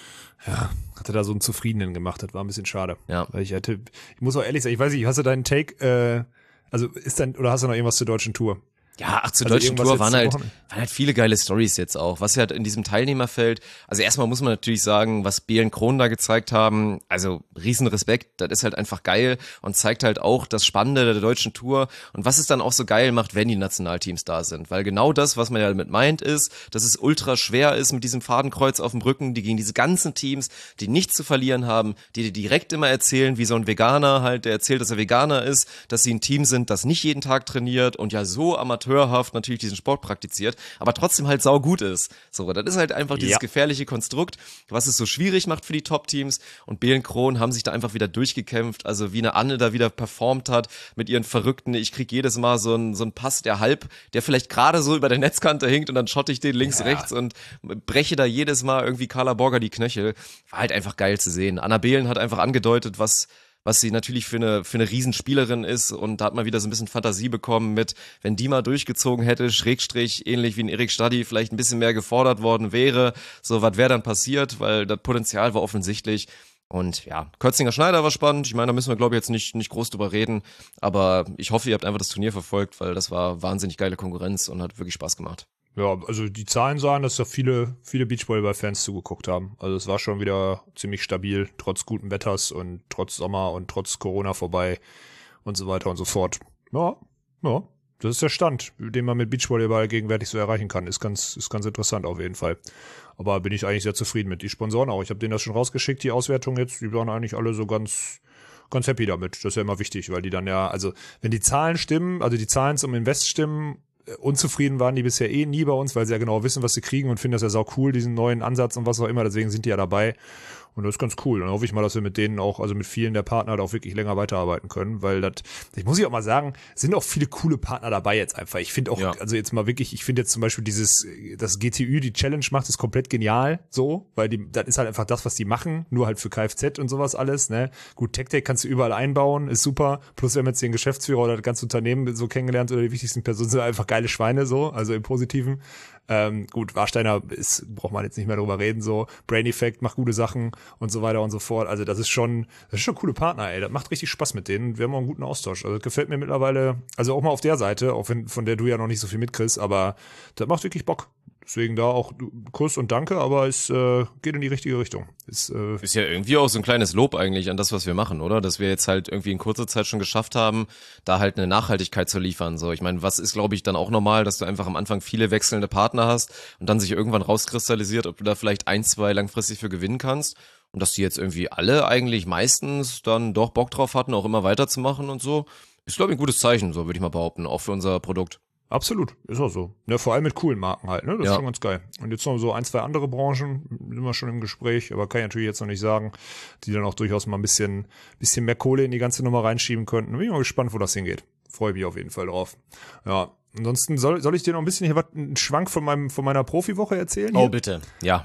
Zufriedenen gemacht. Das war ein bisschen schade. Ja. Weil ich muss auch ehrlich sagen, ich weiß nicht, hast du deinen Take, oder hast du noch irgendwas zur deutschen Tour? Ja, zur Also deutschen Tour waren jetzt halt viele geile Storys jetzt auch. Was ja halt in diesem Teilnehmerfeld, also erstmal muss man natürlich sagen, was Belen Kron da gezeigt haben, also riesen Respekt, das ist halt einfach geil und zeigt halt auch das Spannende der deutschen Tour und was es dann auch so geil macht, wenn die Nationalteams da sind. Weil genau das, was man ja damit meint, ist, dass es ultra schwer ist mit diesem Fadenkreuz auf dem Rücken, die gegen diese ganzen Teams, die nichts zu verlieren haben, die dir direkt immer erzählen, wie so ein Veganer halt, der erzählt, dass er Veganer ist, dass sie ein Team sind, das nicht jeden Tag trainiert und ja so amateurhaft natürlich diesen Sport praktiziert, aber trotzdem halt saugut ist. So, das ist halt einfach dieses gefährliche Konstrukt, was es so schwierig macht für die Top-Teams und Belen Kron haben sich da einfach wieder durchgekämpft, also wie eine Anne da wieder performt hat mit ihren verrückten, ich krieg jedes Mal so einen Pass, der vielleicht gerade so über der Netzkante hinkt und dann schotte ich den links, rechts und breche da jedes Mal irgendwie Carla Borger die Knöchel. War halt einfach geil zu sehen. Anna Belen hat einfach angedeutet, was sie natürlich für eine Riesenspielerin ist und da hat man wieder so ein bisschen Fantasie bekommen mit, wenn die mal durchgezogen hätte, Schrägstrich, ähnlich wie ein Erik Stadi, vielleicht ein bisschen mehr gefordert worden wäre, so was wäre dann passiert, weil das Potenzial war offensichtlich und ja, Kötzinger Schneider war spannend, ich meine, da müssen wir glaube ich jetzt nicht groß drüber reden, aber ich hoffe, ihr habt einfach das Turnier verfolgt, weil das war wahnsinnig geile Konkurrenz und hat wirklich Spaß gemacht. Ja, also die Zahlen sahen, dass da viele Beachvolleyball-Fans zugeguckt haben. Also es war schon wieder ziemlich stabil, trotz guten Wetters und trotz Sommer und trotz Corona vorbei und so weiter und so fort. Ja, das ist der Stand, den man mit Beachvolleyball gegenwärtig so erreichen kann. Ist ganz interessant auf jeden Fall. Aber bin ich eigentlich sehr zufrieden mit. Die Sponsoren auch. Ich habe denen das schon rausgeschickt, die Auswertung jetzt. Die waren eigentlich alle so ganz happy damit. Das ist ja immer wichtig, weil die dann ja, also wenn die Zahlen stimmen, also die Zahlen zum Invest stimmen, unzufrieden waren die bisher nie bei uns, weil sie ja genau wissen, was sie kriegen und finden das ja sau cool, diesen neuen Ansatz und was auch immer, deswegen sind die ja dabei und das ist ganz cool. Und dann hoffe ich mal, dass wir mit denen auch, also mit vielen der Partner halt auch wirklich länger weiterarbeiten können, weil ich muss auch mal sagen, sind auch viele coole Partner dabei jetzt einfach. Ich finde auch, also jetzt mal wirklich, ich finde jetzt zum Beispiel das GTÜ, die Challenge macht, ist komplett genial, so, weil das ist halt einfach das, was die machen, nur halt für Kfz und sowas alles, ne. Gut, TechTech kannst du überall einbauen, ist super, plus wir haben jetzt den Geschäftsführer oder das ganze Unternehmen so kennengelernt oder die wichtigsten Personen sind einfach geile Schweine, so, also im Positiven. Gut, Warsteiner braucht man jetzt nicht mehr drüber reden, so, Brain Effect macht gute Sachen und so weiter und so fort. Also das ist schon coole Partner, ey. Das macht richtig Spaß mit denen. Wir haben auch einen guten Austausch. Also das gefällt mir mittlerweile, also auch mal auf der Seite, auch wenn von der du ja noch nicht so viel mitkriegst, aber das macht wirklich Bock. deswegen da auch Kuss und Danke, aber es geht in die richtige Richtung. Ist ja irgendwie auch so ein kleines Lob eigentlich an das, was wir machen, oder? Dass wir jetzt halt irgendwie in kurzer Zeit schon geschafft haben, da halt eine Nachhaltigkeit zu liefern. So, ich meine, was ist, glaube ich, dann auch normal, dass du einfach am Anfang viele wechselnde Partner hast und dann sich irgendwann rauskristallisiert, ob du da vielleicht 1, 2 langfristig für gewinnen kannst. Und dass die jetzt irgendwie alle eigentlich meistens dann doch Bock drauf hatten, auch immer weiterzumachen und so, ist, glaube ich, ein gutes Zeichen, so würde ich mal behaupten, auch für unser Produkt. absolut, ist auch so. Ja, vor allem mit coolen Marken halt, ne? Das Ja. ist schon ganz geil. Und jetzt noch so 1, 2 andere Branchen, sind wir schon im Gespräch, aber kann ich natürlich jetzt noch nicht sagen, die dann auch durchaus mal ein bisschen mehr Kohle in die ganze Nummer reinschieben könnten. Bin ich mal gespannt, wo das hingeht. Freue mich auf jeden Fall drauf. Ja. Ansonsten soll ich dir noch ein bisschen hier einen Schwank von meiner Profiwoche erzählen? Oh, Hier? bitte. Ja.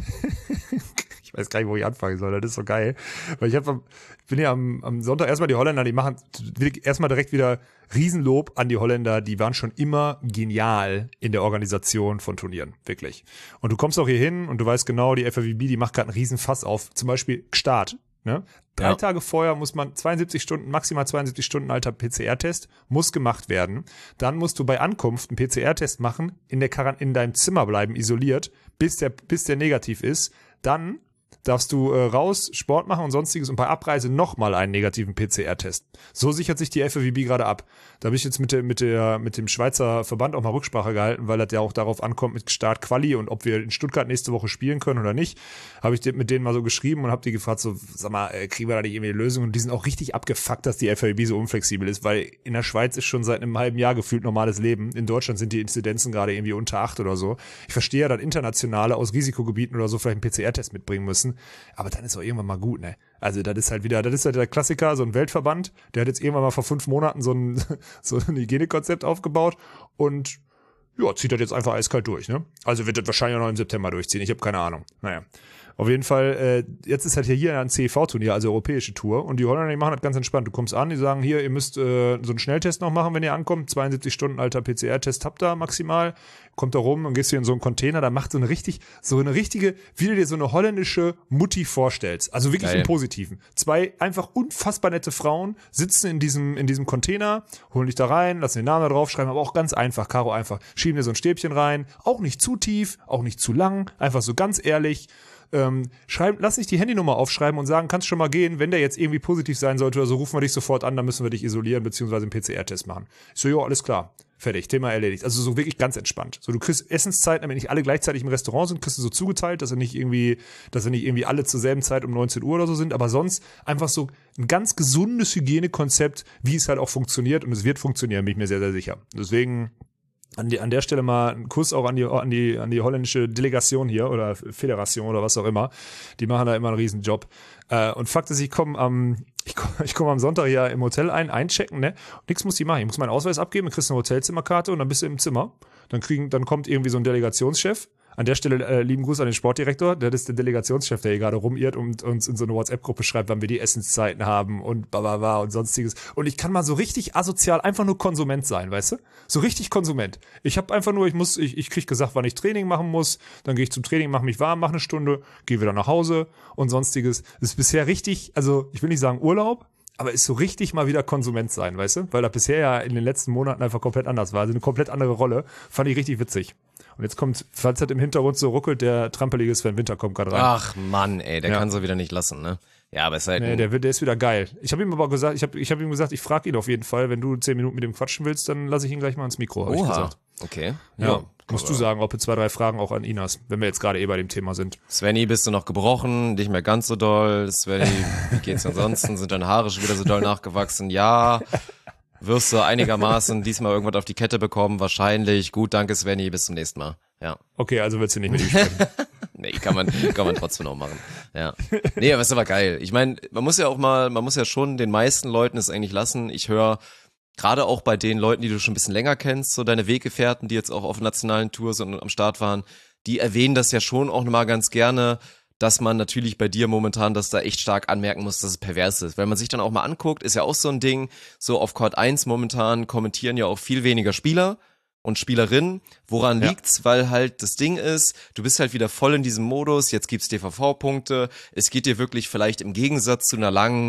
Ich weiß gar nicht, wo ich anfangen soll, das ist so geil. Weil ich bin ja am Sonntag erstmal die Holländer, die machen erstmal direkt wieder Riesenlob an die Holländer, die waren schon immer genial in der Organisation von Turnieren, wirklich. Und du kommst auch hier hin und du weißt genau, die FAWB, die macht gerade einen Riesenfass auf, zum Beispiel Start. Ne? 3 Tage vorher muss man maximal 72 Stunden alter PCR-Test muss gemacht werden. Dann musst du bei Ankunft einen PCR-Test machen, in deinem Zimmer bleiben, isoliert, bis der negativ ist. Dann darfst du raus, Sport machen und sonstiges und bei Abreise nochmal einen negativen PCR-Test. So sichert sich die FAWB gerade ab. Da habe ich jetzt mit dem Schweizer Verband auch mal Rücksprache gehalten, weil das ja auch darauf ankommt mit Start Quali und ob wir in Stuttgart nächste Woche spielen können oder nicht. Habe ich mit denen mal so geschrieben und habe die gefragt, so, sag mal, kriegen wir da nicht irgendwie eine Lösung? Und die sind auch richtig abgefuckt, dass die FAWB so unflexibel ist, weil in der Schweiz ist schon seit einem halben Jahr gefühlt normales Leben. In Deutschland sind die Inzidenzen gerade irgendwie unter 8 oder so. Ich verstehe ja, dass Internationale aus Risikogebieten oder so vielleicht einen PCR-Test mitbringen müssen. Aber dann ist auch irgendwann mal gut, ne? Also das ist halt der Klassiker, so ein Weltverband, der hat jetzt irgendwann mal vor 5 Monaten so ein Hygienekonzept aufgebaut und ja, zieht das jetzt einfach eiskalt durch, ne? Also wird das wahrscheinlich auch noch im September durchziehen, ich habe keine Ahnung. Naja. Auf jeden Fall, jetzt ist halt hier ein CEV-Turnier, also europäische Tour. Und die Holländer, die machen das ganz entspannt. Du kommst an, die sagen, hier, ihr müsst so einen Schnelltest noch machen, wenn ihr ankommt. 72 Stunden alter PCR-Test habt ihr maximal. Kommt da rum und gehst hier in so einen Container. Da macht so eine richtige, wie du dir so eine holländische Mutti vorstellst. Also wirklich im Positiven. 2 einfach unfassbar nette Frauen sitzen in diesem Container, holen dich da rein, lassen den Namen da draufschreiben, aber auch ganz einfach, Caro einfach. Schieben dir so ein Stäbchen rein. Auch nicht zu tief, auch nicht zu lang. Einfach so ganz ehrlich. Lass nicht die Handynummer aufschreiben und sagen, kannst schon mal gehen, wenn der jetzt irgendwie positiv sein sollte oder so, rufen wir dich sofort an, dann müssen wir dich isolieren beziehungsweise einen PCR-Test machen. Ich so, jo, alles klar, fertig, Thema erledigt. Also so wirklich ganz entspannt. So, du kriegst Essenszeiten, wenn nicht alle gleichzeitig im Restaurant sind, kriegst du so zugeteilt, dass sie nicht irgendwie alle zur selben Zeit um 19 Uhr oder so sind, aber sonst einfach so ein ganz gesundes Hygienekonzept, wie es halt auch funktioniert und es wird funktionieren, bin ich mir sehr, sehr sicher. Deswegen an der Stelle mal einen Kuss auch an die holländische Delegation hier oder Föderation oder was auch immer. Die machen da immer einen riesen Job. Und Fakt ist, ich komme am Sonntag hier im Hotel einchecken, ne? Und nichts muss ich machen. Ich muss meinen Ausweis abgeben, du kriegst eine Hotelzimmerkarte und dann bist du im Zimmer. Dann kommt irgendwie so ein Delegationschef. An der Stelle lieben Gruß an den Sportdirektor, der ist der Delegationschef, der hier gerade rumirrt und uns in so eine WhatsApp-Gruppe schreibt, wann wir die Essenszeiten haben und bababa und sonstiges. Und ich kann mal so richtig asozial einfach nur Konsument sein, weißt du? So richtig Konsument. Ich habe einfach nur, ich krieg gesagt, wann ich Training machen muss, dann gehe ich zum Training, mache mich warm, mache eine Stunde, gehe wieder nach Hause und sonstiges. Das ist bisher richtig, also ich will nicht sagen Urlaub, aber ist so richtig mal wieder Konsument sein, weißt du? Weil das bisher ja in den letzten Monaten einfach komplett anders war. Also eine komplett andere Rolle. Fand ich richtig witzig. Und jetzt kommt, falls das im Hintergrund so ruckelt, der trampelige Sven Winter kommt gerade rein. Ach Mann, ey, der kann so wieder nicht lassen, ne? Ja, aber es ist halt... Nee, der ist wieder geil. Ich habe ihm aber gesagt, ich habe ihm gesagt, ich frage ihn auf jeden Fall, wenn du 10 Minuten mit ihm quatschen willst, dann lasse ich ihn gleich mal ins Mikro, habe ich gesagt. Okay. Ja, musst du sagen, ob du 2, 3 Fragen auch an ihn hast, wenn wir jetzt gerade bei dem Thema sind. Svenny, bist du noch gebrochen? Nicht mehr ganz so doll. Svenny, wie geht's ansonsten? Sind deine Haare schon wieder so doll nachgewachsen? Ja. Wirst du einigermaßen diesmal irgendwas auf die Kette bekommen? Wahrscheinlich. Gut, danke Svenny, bis zum nächsten Mal. Ja. Okay, also willst du nicht mit ihm sprechen? Nee, kann man trotzdem noch machen. Ja. Nee, aber ist aber geil. Ich meine, man muss ja schon den meisten Leuten es eigentlich lassen. Ich höre gerade auch bei den Leuten, die du schon ein bisschen länger kennst, so deine Weggefährten, die jetzt auch auf nationalen Tours und am Start waren, die erwähnen das ja schon auch mal ganz gerne, dass man natürlich bei dir momentan das da echt stark anmerken muss, dass es pervers ist. Wenn man sich dann auch mal anguckt, ist ja auch so ein Ding, so auf Court 1 momentan kommentieren ja auch viel weniger Spieler und Spielerinnen. Woran liegt's? Weil halt das Ding ist, du bist halt wieder voll in diesem Modus, jetzt gibt's DVV-Punkte, es geht dir wirklich vielleicht im Gegensatz zu einer langen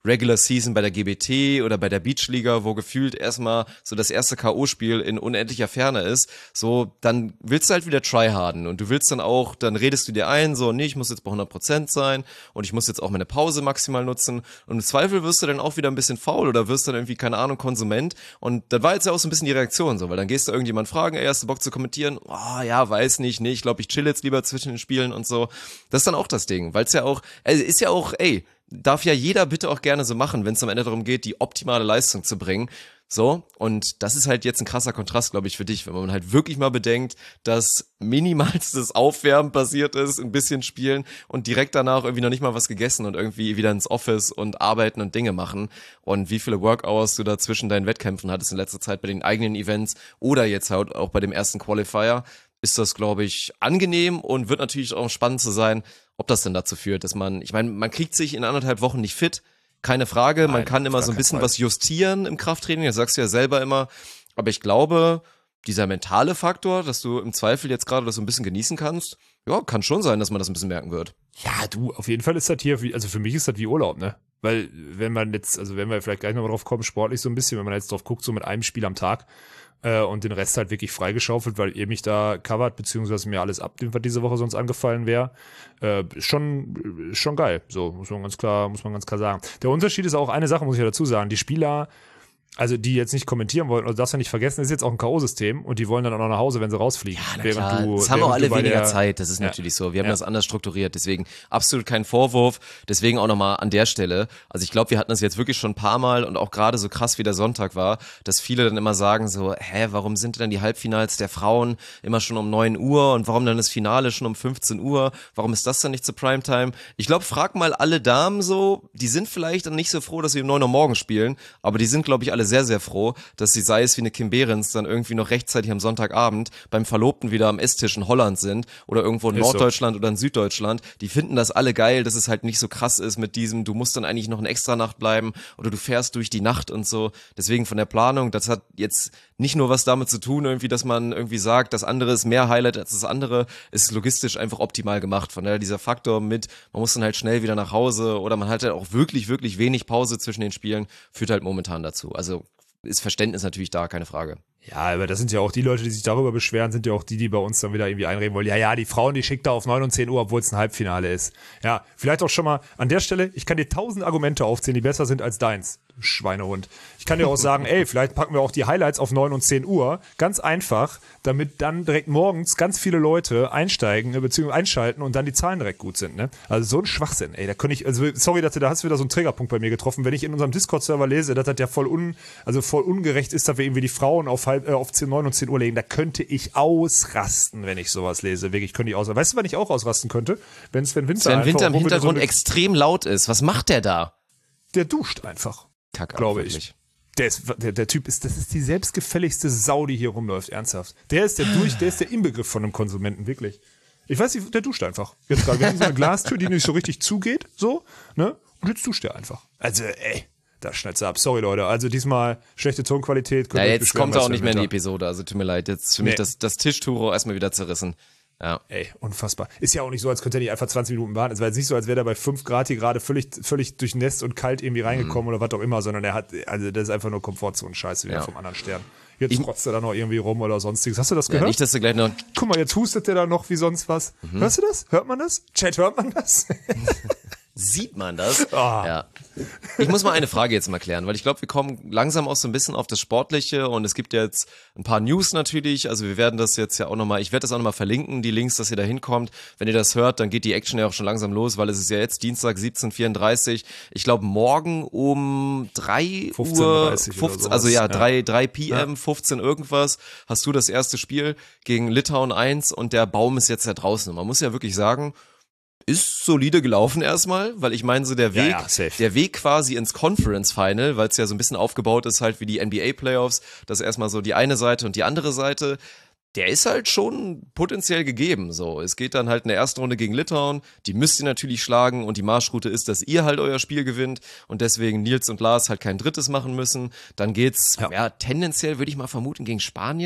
Regular Season bei der GBT oder bei der Beachliga, wo gefühlt erstmal so das erste K.O.-Spiel in unendlicher Ferne ist, so, dann willst du halt wieder tryharden und du willst dann auch, dann redest du dir ein, so, nee, ich muss jetzt bei 100% sein und ich muss jetzt auch meine Pause maximal nutzen und im Zweifel wirst du dann auch wieder ein bisschen faul oder wirst dann irgendwie, keine Ahnung, Konsument und das war jetzt ja auch so ein bisschen die Reaktion, so, weil dann gehst du irgendjemand fragen, ey, hast du Bock zu kommentieren? Oh, ja, weiß nicht, nee, ich glaube, ich chill jetzt lieber zwischen den Spielen und so. Das ist dann auch das Ding, weil es ja auch, ist ja auch, ey, darf ja jeder bitte auch gerne so machen, wenn es am Ende darum geht, die optimale Leistung zu bringen. So, und das ist halt jetzt ein krasser Kontrast, glaube ich, für dich, wenn man halt wirklich mal bedenkt, dass minimalstes Aufwärmen passiert ist, ein bisschen spielen und direkt danach irgendwie noch nicht mal was gegessen und irgendwie wieder ins Office und arbeiten und Dinge machen und wie viele Workhours du da zwischen deinen Wettkämpfen hattest in letzter Zeit bei den eigenen Events oder jetzt halt auch bei dem ersten Qualifier, ist das, glaube ich, angenehm und wird natürlich auch spannend zu sein, ob das denn dazu führt, dass man, ich meine, man kriegt sich in 1,5 Wochen nicht fit, keine Frage, man kann immer so ein bisschen was justieren im Krafttraining, das sagst du ja selber immer, aber ich glaube, dieser mentale Faktor, dass du im Zweifel jetzt gerade das so ein bisschen genießen kannst, ja, kann schon sein, dass man das ein bisschen merken wird. Ja, du, auf jeden Fall ist das hier, also für mich ist das wie Urlaub, ne? Weil, wenn man jetzt, also wenn wir vielleicht gleich nochmal drauf kommen, sportlich so ein bisschen, wenn man jetzt drauf guckt, so mit einem Spiel am Tag, und den Rest halt wirklich freigeschaufelt, weil ihr mich da covert, beziehungsweise mir alles abnimmt, was diese Woche sonst angefallen wäre, schon geil. So, muss man ganz klar sagen. Der Unterschied ist auch eine Sache, muss ich ja dazu sagen. Die Spieler, also die jetzt nicht kommentieren wollen, also darfst du nicht vergessen, ist jetzt auch ein K.O.-System und die wollen dann auch noch nach Hause, wenn sie rausfliegen. Ja, na klar. Das haben auch alle weniger Zeit, das ist natürlich so. Wir haben das anders strukturiert, deswegen absolut kein Vorwurf. Deswegen auch nochmal an der Stelle, also ich glaube, wir hatten das jetzt wirklich schon ein paar Mal und auch gerade so krass wie der Sonntag war, dass viele dann immer sagen so, warum sind denn die Halbfinals der Frauen immer schon um 9 Uhr und warum dann das Finale schon um 15 Uhr? Warum ist das dann nicht zur Primetime? Ich glaube, frag mal alle Damen so, die sind vielleicht dann nicht so froh, dass sie um 9 Uhr morgens spielen, aber die sind, glaube ich, alle sehr, sehr froh, dass sie, sei es wie eine Kim Behrens, dann irgendwie noch rechtzeitig am Sonntagabend beim Verlobten wieder am Esstisch in Holland sind oder irgendwo in Norddeutschland oder in Süddeutschland. Die finden das alle geil, dass es halt nicht so krass ist mit diesem, du musst dann eigentlich noch eine extra Nacht bleiben oder du fährst durch die Nacht und so. Deswegen von der Planung, das hat jetzt nicht nur was damit zu tun, irgendwie, dass man irgendwie sagt, das andere ist mehr Highlight als das andere, ist logistisch einfach optimal gemacht. Von daher dieser Faktor mit, man muss dann halt schnell wieder nach Hause oder man hat halt auch wirklich, wirklich wenig Pause zwischen den Spielen, führt halt momentan dazu. Also ist Verständnis natürlich da, keine Frage. Ja, aber das sind ja auch die Leute, die sich darüber beschweren, sind ja auch die bei uns dann wieder irgendwie einreden wollen. Ja, die Frauen, die schickt da auf 9 und 10 Uhr, obwohl es ein Halbfinale ist. Ja, vielleicht auch schon mal an der Stelle, ich kann dir 1000 Argumente aufzählen, die besser sind als deins, du Schweinehund. Ich kann dir auch sagen, vielleicht packen wir auch die Highlights auf 9 und 10 Uhr, ganz einfach, damit dann direkt morgens ganz viele Leute einsteigen, beziehungsweise einschalten und dann die Zahlen direkt gut sind, ne? Also so ein Schwachsinn, da könnte ich, also sorry, da hast du wieder so einen Triggerpunkt bei mir getroffen, wenn ich in unserem Discord-Server lese, dass das ja voll ungerecht ist, dass wir irgendwie die Frauen auf 9 und 10 Uhr legen, da könnte ich ausrasten, wenn ich sowas lese. Wirklich könnte ich ausrasten. Weißt du, wann ich auch ausrasten könnte? Wenn Winter im Hintergrund extrem laut ist. Was macht der da? Der duscht einfach. Glaube ich. Der Typ ist, das ist die selbstgefälligste Sau, die hier rumläuft, ernsthaft. Der ist der Inbegriff von einem Konsumenten, wirklich. Ich weiß nicht, der duscht einfach. Jetzt gerade, wir haben so eine Glastür, die nicht so richtig zugeht, so, ne? Und jetzt duscht der einfach. Also, da schneidet ab. Sorry, Leute. Also diesmal schlechte Tonqualität. Ja, jetzt kommt er auch nicht mehr in die Episode. Also tut mir leid. Jetzt für mich das Tischtuch erstmal wieder zerrissen. Ja. Unfassbar. Ist ja auch nicht so, als könnte er nicht einfach 20 Minuten warten. Es war jetzt nicht so, als wäre er bei 5 Grad hier gerade völlig durchnässt und kalt irgendwie reingekommen oder was auch immer, sondern das ist einfach nur Komfortzone-Scheiße wieder vom anderen Stern. Jetzt trotzt er da noch irgendwie rum oder sonstiges. Hast du das gehört? Ja, nicht, dass du gleich noch... Guck mal, jetzt hustet der da noch wie sonst was. Hörst du das? Hört man das? Chat, hört man das? Sieht man das? Ja. Ich muss mal eine Frage jetzt mal klären, weil ich glaube, wir kommen langsam auch so ein bisschen auf das Sportliche und es gibt jetzt ein paar News natürlich, also wir werden das jetzt ja auch nochmal, ich werde das auch nochmal verlinken, die Links, dass ihr da hinkommt. Wenn ihr das hört, dann geht die Action ja auch schon langsam los, weil es ist ja jetzt Dienstag 17:34. Ich glaube, morgen um 3 Uhr, 15, also ja, 3 PM, 15 irgendwas, hast du das erste Spiel gegen Litauen 1 und der Baum ist jetzt ja draußen. Und man muss ja wirklich sagen, ist solide gelaufen erstmal, weil ich meine so der Weg quasi ins Conference Final, weil es ja so ein bisschen aufgebaut ist halt wie die NBA Playoffs, das ist erstmal so die eine Seite und die andere Seite, der ist halt schon potenziell gegeben, so. Es geht dann halt in der ersten Runde gegen Litauen, die müsst ihr natürlich schlagen und die Marschroute ist, dass ihr halt euer Spiel gewinnt und deswegen Nils und Lars halt kein drittes machen müssen. Dann geht's, tendenziell würde ich mal vermuten gegen Spanien,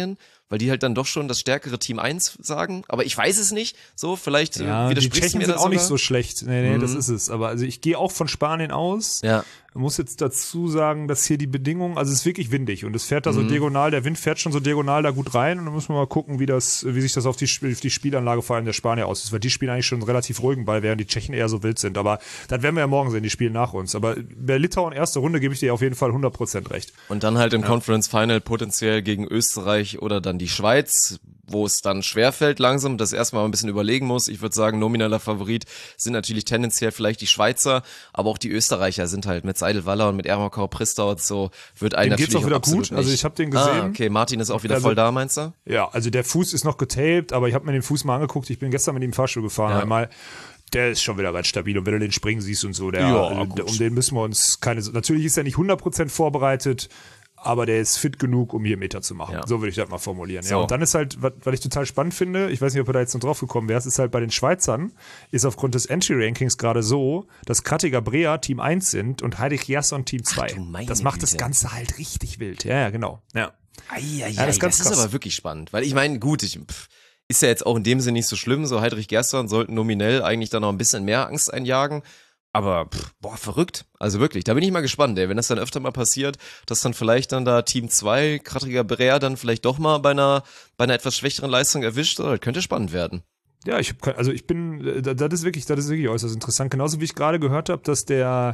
weil die halt dann doch schon das stärkere Team 1 sagen, aber ich weiß es nicht, so, vielleicht Ja, die widersprichst du Tschechen mir sind das auch nicht sogar. so schlecht. Nee, das ist es. Aber also ich gehe auch von Spanien aus. Ja. Muss jetzt dazu sagen, dass hier die Bedingungen, also es ist wirklich windig und es fährt da so diagonal, der Wind fährt schon so diagonal da gut rein und dann müssen wir mal gucken, wie sich das auf die Spielanlage vor allem der Spanier aussieht, weil die spielen eigentlich schon einen relativ ruhigen Ball, während die Tschechen eher so wild sind, aber das werden wir ja morgen sehen, die spielen nach uns, aber bei Litauen erste Runde gebe ich dir auf jeden Fall 100% recht. Und dann halt im Conference Final potenziell gegen Österreich oder dann die Schweiz, wo es dann schwerfällt langsam, das erstmal ein bisschen überlegen muss. Ich würde sagen, nomineller Favorit sind natürlich tendenziell vielleicht die Schweizer, aber auch die Österreicher sind halt mit Seidel-Waller und mit Ermakau Pristaut so, wird einen Dem geht's natürlich auch wieder absolut gut, also nicht. ich habe den gesehen. Okay, Martin ist auch wieder Also- voll da, meinst du? Ja, also der Fuß ist noch getaped, aber ich habe mir den Fuß mal angeguckt, ich bin gestern mit ihm im Fahrstuhl gefahren einmal. Der ist schon wieder ganz stabil und wenn du den springen siehst und so, um den müssen wir uns natürlich ist er nicht 100% vorbereitet, aber der ist fit genug, um hier Meter zu machen. Ja. So würde ich das mal formulieren. So. Ja, und dann ist halt, was ich total spannend finde, ich weiß nicht, ob du da jetzt noch drauf gekommen wärst, ist halt bei den Schweizern, ist aufgrund des Entry-Rankings gerade so, dass Krattiger Brea Team 1 sind und Heidrich Jasson Team 2. du meine Das macht das Güte. Ganze halt richtig wild. Ja, genau. Ja. Das ist ganz ist krass. aber wirklich spannend, weil ich meine, gut, ist ja jetzt auch in dem Sinne nicht so schlimm, so Heidrich Gerstmann sollten nominell eigentlich dann noch ein bisschen mehr Angst einjagen, aber verrückt, also wirklich, da bin ich mal gespannt, ey, wenn das dann öfter mal passiert, dass dann vielleicht dann da Team 2, Krattiger Brea dann vielleicht doch mal bei einer etwas schwächeren Leistung erwischt, das könnte spannend werden. Ja, das ist wirklich äußerst interessant, genauso wie ich gerade gehört habe, dass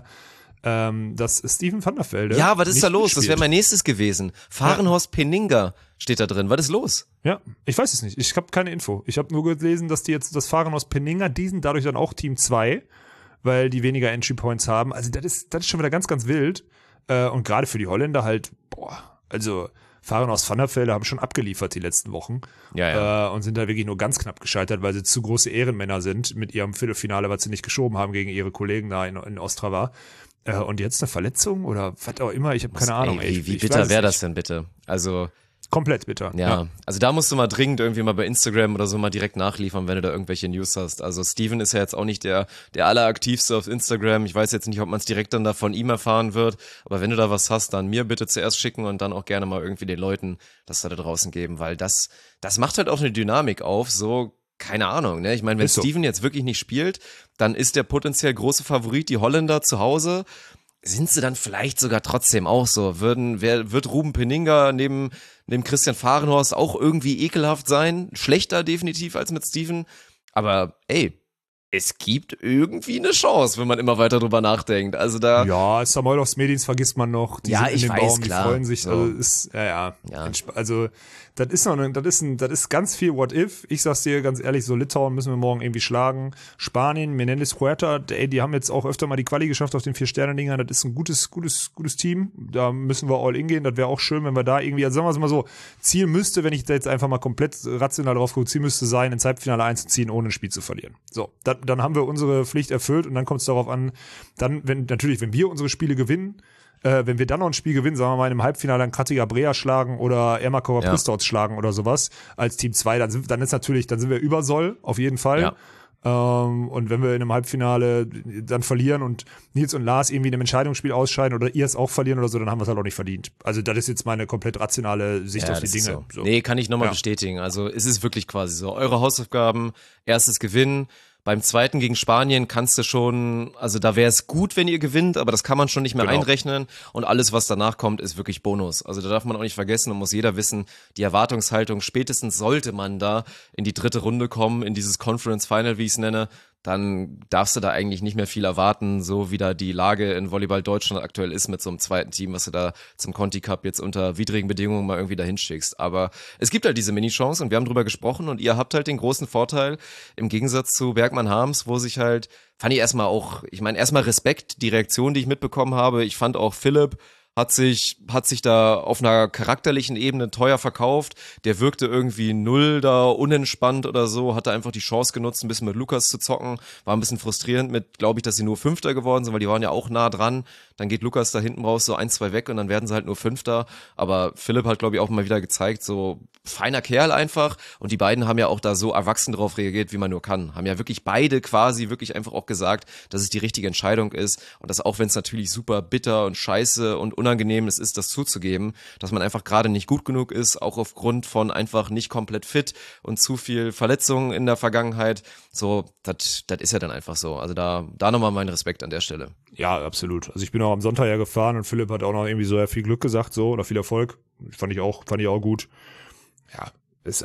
dass Steven van der Velde Ja, was ist nicht da los? Das wäre mitspielt. mein nächstes gewesen. Fahrenhorst Penninga steht da drin, was ist los? Ja, ich weiß es nicht. Ich habe keine Info. Ich habe nur gelesen, dass das Fahren aus Penninga, die sind dadurch dann auch Team 2, weil die weniger Entry Points haben. Also das ist schon wieder ganz, ganz wild. Und gerade für die Holländer halt, also Fahren aus Van der Velde haben schon abgeliefert die letzten Wochen. Ja. Und sind da wirklich nur ganz knapp gescheitert, weil sie zu große Ehrenmänner sind mit ihrem Viertelfinale, was sie nicht geschoben haben gegen ihre Kollegen da in Ostrava. Und jetzt eine Verletzung oder was auch immer, ich habe keine Ahnung. Ey, wie Ich bitter weiß es wäre nicht. das denn bitte? Also, Komplett bitter. ja, also da musst du mal dringend irgendwie mal bei Instagram oder so mal direkt nachliefern, wenn du da irgendwelche News hast. Also Steven ist ja jetzt auch nicht der alleraktivste auf Instagram. Ich weiß jetzt nicht, ob man es direkt dann da von ihm erfahren wird, aber wenn du da was hast, dann mir bitte zuerst schicken und dann auch gerne mal irgendwie den Leuten das da draußen geben, weil das macht halt auch eine Dynamik auf, so keine Ahnung, ne? Ich meine, wenn Ist so. Steven jetzt wirklich nicht spielt, dann ist der potenziell große Favorit die Holländer zu Hause. Sind sie dann vielleicht sogar trotzdem auch so? Wird Ruben Penninga neben Christian Fahrenhorst auch irgendwie ekelhaft sein? Schlechter definitiv als mit Steven. Aber ey, es gibt irgendwie eine Chance, wenn man immer weiter drüber nachdenkt. Also da, Ja, Samoilovs Medins vergisst man noch. Die Ja, sind in ich dem weiß, Baum, klar. die freuen sich. So. Also ist, ja. Also das ist ganz viel What If. Ich sag's dir ganz ehrlich, so Litauen müssen wir morgen irgendwie schlagen. Spanien, Menendez Huerta, die haben jetzt auch öfter mal die Quali geschafft auf den 4-Sterne-Dingern. Das ist ein gutes Team. Da müssen wir all in gehen. Das wäre auch schön, wenn wir da irgendwie, also sagen wir es mal so, Ziel müsste, wenn ich da jetzt einfach mal komplett rational drauf gucke, Ziel müsste sein, ins Halbfinale einzuziehen, ohne ein Spiel zu verlieren. So, dann haben wir unsere Pflicht erfüllt und dann kommt es darauf an, wenn wir unsere Spiele gewinnen, wenn wir dann noch ein Spiel gewinnen, sagen wir mal in einem Halbfinale dann Krattiger Brea schlagen oder Ermakova Pristaut schlagen oder sowas als Team 2, dann sind wir über Soll, auf jeden Fall. Ja. Und wenn wir in einem Halbfinale dann verlieren und Nils und Lars irgendwie in einem Entscheidungsspiel ausscheiden oder ihr es auch verlieren oder so, dann haben wir es halt auch nicht verdient. Also das ist jetzt meine komplett rationale Sicht auf die das ist Dinge. so. Nee, kann ich nochmal Ja. bestätigen. Also es ist wirklich quasi so. Eure Hausaufgaben, erstes Gewinnen. Beim zweiten gegen Spanien kannst du schon, also da wäre es gut, wenn ihr gewinnt, aber das kann man schon nicht mehr Genau. einrechnen und alles, was danach kommt, ist wirklich Bonus. Also da darf man auch nicht vergessen und muss jeder wissen, die Erwartungshaltung, spätestens sollte man da in die dritte Runde kommen, in dieses Conference Final, wie ich es nenne, dann darfst du da eigentlich nicht mehr viel erwarten, so wie da die Lage in Volleyball Deutschland aktuell ist mit so einem zweiten Team, was du da zum Conti Cup jetzt unter widrigen Bedingungen mal irgendwie dahin schickst. Aber es gibt halt diese Mini-Chance und wir haben drüber gesprochen und ihr habt halt den großen Vorteil im Gegensatz zu Bergmann-Harms, wo sich halt, fand ich erstmal Respekt, die Reaktion, die ich mitbekommen habe. Ich fand auch Philipp hat sich da auf einer charakterlichen Ebene teuer verkauft. Der wirkte irgendwie null da unentspannt oder so, hatte einfach die Chance genutzt, ein bisschen mit Lukas zu zocken. War ein bisschen frustrierend mit, glaube ich, dass sie nur Fünfter geworden sind, weil die waren ja auch nah dran. dann geht Lukas da hinten raus so 1, 2 weg und dann werden sie halt nur Fünfter. Aber Philipp hat, glaube ich, auch mal wieder gezeigt, so feiner Kerl einfach. Und die beiden haben ja auch da so erwachsen drauf reagiert, wie man nur kann. Haben ja wirklich beide quasi wirklich einfach auch gesagt, dass es die richtige Entscheidung ist. Und dass auch wenn es natürlich super bitter und scheiße und unangenehm ist, das zuzugeben, dass man einfach gerade nicht gut genug ist, auch aufgrund von einfach nicht komplett fit und zu viel Verletzungen in der Vergangenheit. So, das ist ja dann einfach so. Also da nochmal mein Respekt an der Stelle. Ja, absolut. Also ich bin auch am Sonntag ja gefahren und Philipp hat auch noch irgendwie so viel Glück gesagt, so, oder viel Erfolg. Fand ich auch gut. Ja, ist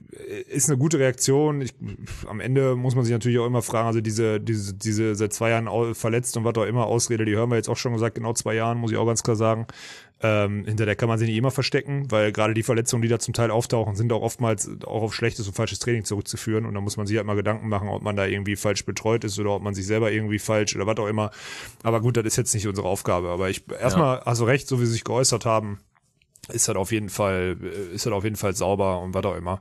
eine gute Reaktion. Am Ende muss man sich natürlich auch immer fragen, also diese seit 2 Jahren verletzt und was auch immer Ausrede, die hören wir jetzt auch schon gesagt, genau 2 Jahren, muss ich auch ganz klar sagen. Hinter der kann man sich nicht immer verstecken, weil gerade die Verletzungen, die da zum Teil auftauchen, sind auch oftmals auch auf schlechtes und falsches Training zurückzuführen und da muss man sich halt mal Gedanken machen, ob man da irgendwie falsch betreut ist oder ob man sich selber irgendwie falsch oder was auch immer. Aber gut, das ist jetzt nicht unsere Aufgabe. Aber erstmal, also recht, so wie sie sich geäußert haben, ist halt auf jeden Fall sauber und was auch immer.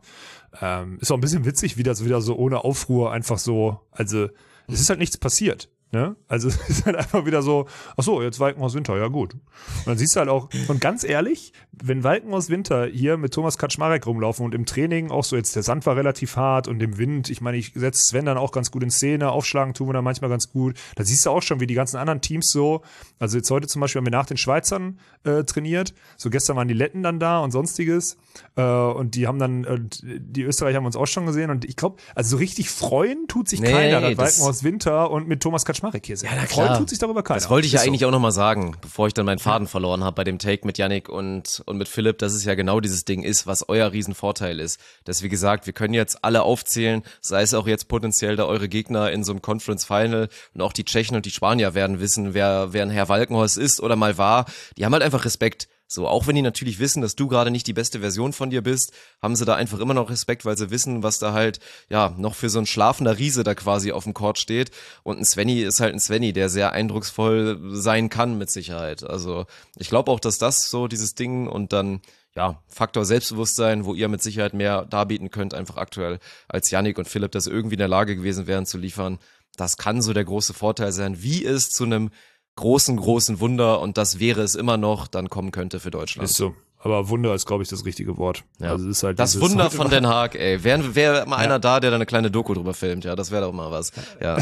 Ist auch ein bisschen witzig, wie das wieder so ohne Aufruhr einfach so, also es ist halt nichts passiert. Ne? Also es ist halt einfach wieder so, ach so, jetzt Walkenhaus Winter, ja gut. Und dann siehst du halt auch, und ganz ehrlich, wenn Walkenhaus Winter hier mit Thomas Kaczmarek rumlaufen und im Training auch so, jetzt der Sand war relativ hart und im Wind, ich meine, ich setze Sven dann auch ganz gut in Szene, aufschlagen tun wir dann manchmal ganz gut. Da siehst du auch schon, wie die ganzen anderen Teams so, also jetzt heute zum Beispiel haben wir nach den Schweizern trainiert, so gestern waren die Letten dann da und sonstiges und die haben dann, die Österreicher haben uns auch schon gesehen und ich glaube, also so richtig freuen tut sich keiner, dass Walkenhaus Winter und mit Thomas Kaczmarek hier sind. Ja, freuen tut sich darüber keiner. Das wollte ich ja eigentlich auch nochmal sagen, bevor ich dann meinen Faden verloren habe bei dem Take mit Yannick und mit Philipp, dass es ja genau dieses Ding ist, was euer Riesenvorteil ist. Dass, wie gesagt, wir können jetzt alle aufzählen, sei es auch jetzt potenziell da eure Gegner in so einem Conference Final und auch die Tschechen und die Spanier werden wissen, wer ein Herr Walkenhorst ist oder mal war. Die haben halt einfach Respekt. So, auch wenn die natürlich wissen, dass du gerade nicht die beste Version von dir bist, haben sie da einfach immer noch Respekt, weil sie wissen, was da halt, ja, noch für so ein schlafender Riese da quasi auf dem Court steht. Und ein Svenny ist halt ein Svenny, der sehr eindrucksvoll sein kann mit Sicherheit. Also, ich glaube auch, dass das so dieses Ding und dann, ja, Faktor Selbstbewusstsein, wo ihr mit Sicherheit mehr darbieten könnt, einfach aktuell, als Yannick und Philipp das irgendwie in der Lage gewesen wären zu liefern. Das kann so der große Vorteil sein, wie es zu einem großen Wunder, und das wäre es immer noch, dann kommen könnte für Deutschland. Ist so. Aber Wunder ist, glaube ich, das richtige Wort. Ja. Also es ist halt das Wunder von Den Haag, ey. Wäre mal einer da, der da eine kleine Doku drüber filmt, ja, das wäre doch mal was. Ja.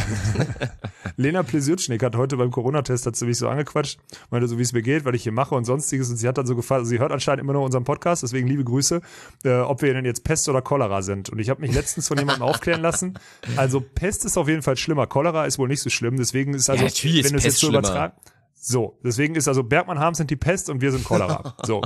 Lena Plesirtschnik hat heute beim Corona-Test, hat sie mich so angequatscht, meinte so, wie es mir geht, weil ich hier mache und sonstiges, und sie hat dann so gefragt, also sie hört anscheinend immer nur unseren Podcast, deswegen liebe Grüße, ob wir denn jetzt Pest oder Cholera sind. Und ich habe mich letztens von jemandem aufklären lassen, also Pest ist auf jeden Fall schlimmer, Cholera ist wohl nicht so schlimm, deswegen ist also, ja, wenn du es jetzt so übertragen. So, deswegen ist also Bergmann-Harms sind die Pest und wir sind Cholera. So.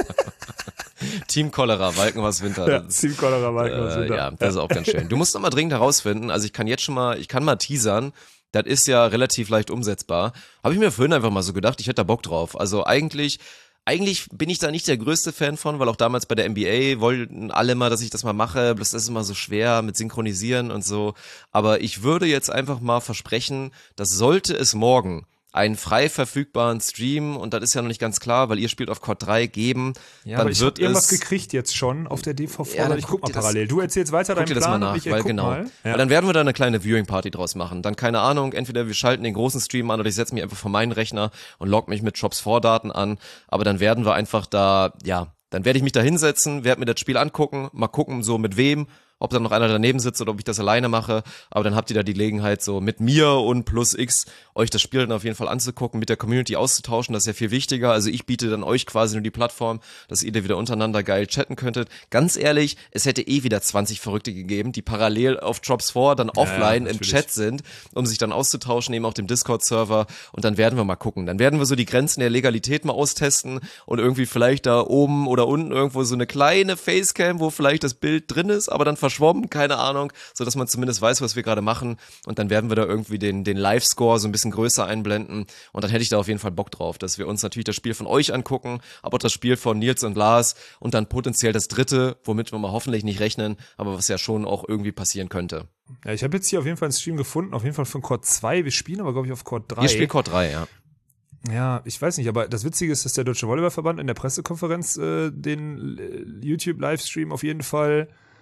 Team Cholera, Walkenhorst Winter. Ja, Team Cholera, Walkenhorst Winter. Ja, das ist auch ganz schön. Du musst noch mal dringend herausfinden, also ich kann mal teasern, das ist ja relativ leicht umsetzbar. Habe ich mir vorhin einfach mal so gedacht, ich hätte da Bock drauf. Also eigentlich bin ich da nicht der größte Fan von, weil auch damals bei der NBA wollten alle mal, dass ich das mal mache, bloß das ist immer so schwer mit Synchronisieren und so. Aber ich würde jetzt einfach mal versprechen, dass sollte es morgen einen frei verfügbaren Stream, und das ist ja noch nicht ganz klar, weil ihr spielt auf Court 3, geben, ja, dann aber ich wird habe irgendwas gekriegt jetzt schon auf der DVV, ja, ich guck mal parallel. Du erzählst weiter deinen Plan das mal nach, und ich weil guck genau. mal. Ja. Weil dann werden wir da eine kleine Viewing-Party draus machen. Dann, keine Ahnung, entweder wir schalten den großen Stream an oder ich setze mich einfach vor meinen Rechner und log mich mit Shops Vordaten an, aber dann werden wir einfach da, ja, dann werde ich mich da hinsetzen, werde mir das Spiel angucken, mal gucken, so mit wem, ob da noch einer daneben sitzt oder ob ich das alleine mache, aber dann habt ihr da die Gelegenheit, so mit mir und plus X euch das Spiel dann auf jeden Fall anzugucken, mit der Community auszutauschen, das ist ja viel wichtiger, also ich biete dann euch quasi nur die Plattform, dass ihr da wieder untereinander geil chatten könntet. Ganz ehrlich, es hätte wieder 20 Verrückte gegeben, die parallel auf Drops 4 dann offline im Chat sind, um sich dann auszutauschen, eben auf dem Discord-Server, und dann werden wir mal gucken, dann werden wir so die Grenzen der Legalität mal austesten und irgendwie vielleicht da oben oder unten irgendwo so eine kleine Facecam, wo vielleicht das Bild drin ist, aber dann verschwommen, keine Ahnung, so dass man zumindest weiß, was wir gerade machen, und dann werden wir da irgendwie den Live-Score so ein bisschen größer einblenden, und dann hätte ich da auf jeden Fall Bock drauf, dass wir uns natürlich das Spiel von euch angucken, aber auch das Spiel von Nils und Lars und dann potenziell das dritte, womit wir mal hoffentlich nicht rechnen, aber was ja schon auch irgendwie passieren könnte. Ja, ich habe jetzt hier auf jeden Fall einen Stream gefunden, auf jeden Fall von Court 2, wir spielen aber glaube ich auf Court 3. Ihr spielt Court 3, ja. Ja, ich weiß nicht, aber das Witzige ist, dass der Deutsche Volleyballverband in der Pressekonferenz den YouTube-Livestream auf jeden Fall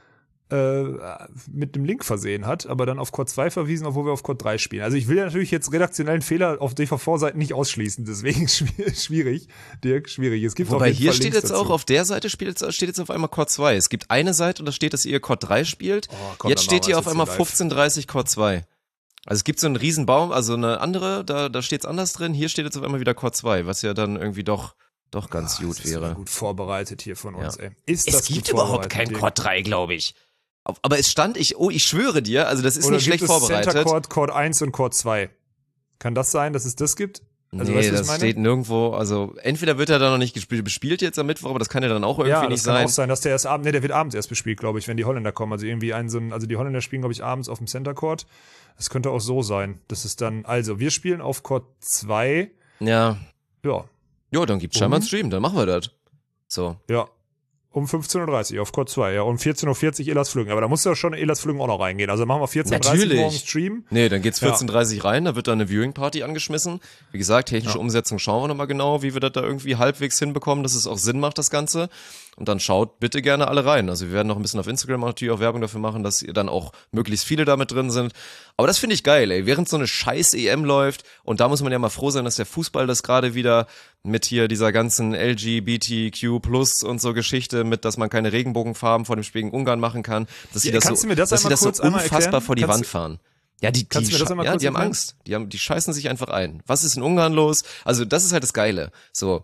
mit dem Link versehen hat, aber dann auf Quad 2 verwiesen, obwohl wir auf Quad 3 spielen. Also ich will ja natürlich jetzt redaktionellen Fehler auf DVV-Seiten nicht ausschließen, deswegen schwierig, Dirk, schwierig. Es gibt Wobei auf jeden hier Fall steht Links jetzt dazu. auch, auf der Seite steht jetzt auf einmal Quad 2. Es gibt eine Seite und da steht, dass ihr Quad 3 spielt. Komm, Jetzt dann steht machen hier wir auf das einmal jetzt live. 15:30 Quad 2. Also es gibt so einen riesen Baum, also eine andere, da steht's anders drin. Hier steht jetzt auf einmal wieder Quad 2, was ja dann irgendwie doch ganz gut Das ist wäre. aber gut vorbereitet hier von uns, Ja. ey. Ist Es das gibt gut überhaupt vorbereitet, kein Dirk? Quad 3, glaube ich. Aber es stand, ich schwöre dir, also das ist Oder nicht schlecht gibt es vorbereitet. Center Chord, Chord 1 und Chord 2? Kann das sein, dass es das gibt? Also, Nee, weißt du, was das ich meine? steht nirgendwo, also entweder wird er da noch nicht bespielt jetzt am Mittwoch, aber das kann ja dann auch irgendwie Ja, nicht das kann sein. auch sein, dass der erst abends, der wird abends erst bespielt, glaube ich, wenn die Holländer kommen. Also irgendwie also die Holländer spielen, glaube ich, abends auf dem Center Court. Das könnte auch so sein. Das ist dann, also wir spielen auf Court 2. Ja. Ja, Jo, dann gibt's scheinbar einen Stream, dann machen wir das. So. ja. Um 15:30 Uhr auf Court 2, ja. Um 14:40 Uhr Elas Flüggen. Aber da muss ja schon Elas Flüggen auch noch reingehen. Also machen wir 14:30 Uhr morgen Stream. Nee, dann geht's 14:30 rein, da wird dann eine Viewing-Party angeschmissen. Wie gesagt, technische Umsetzung schauen wir nochmal genau, wie wir das da irgendwie halbwegs hinbekommen, dass es auch Sinn macht, das Ganze. Und dann schaut bitte gerne alle rein. Also wir werden noch ein bisschen auf Instagram natürlich auch Werbung dafür machen, dass ihr dann auch möglichst viele damit drin sind. Aber das finde ich geil, ey. Während so eine scheiß EM läuft, und da muss man ja mal froh sein, dass der Fußball das gerade wieder mit hier dieser ganzen LGBTQ+ und so Geschichte, mit, dass man keine Regenbogenfarben vor dem Spiel gegen Ungarn machen kann, dass sie das kannst so, du mir das dass sie einmal das so kurz einmal unfassbar erklären? vor die Kannst Wand du- fahren. Ja, die Kannst du mir das einmal kurz haben erklären? Angst. Die scheißen sich einfach ein. Was ist in Ungarn los? Also, das ist halt das Geile. So.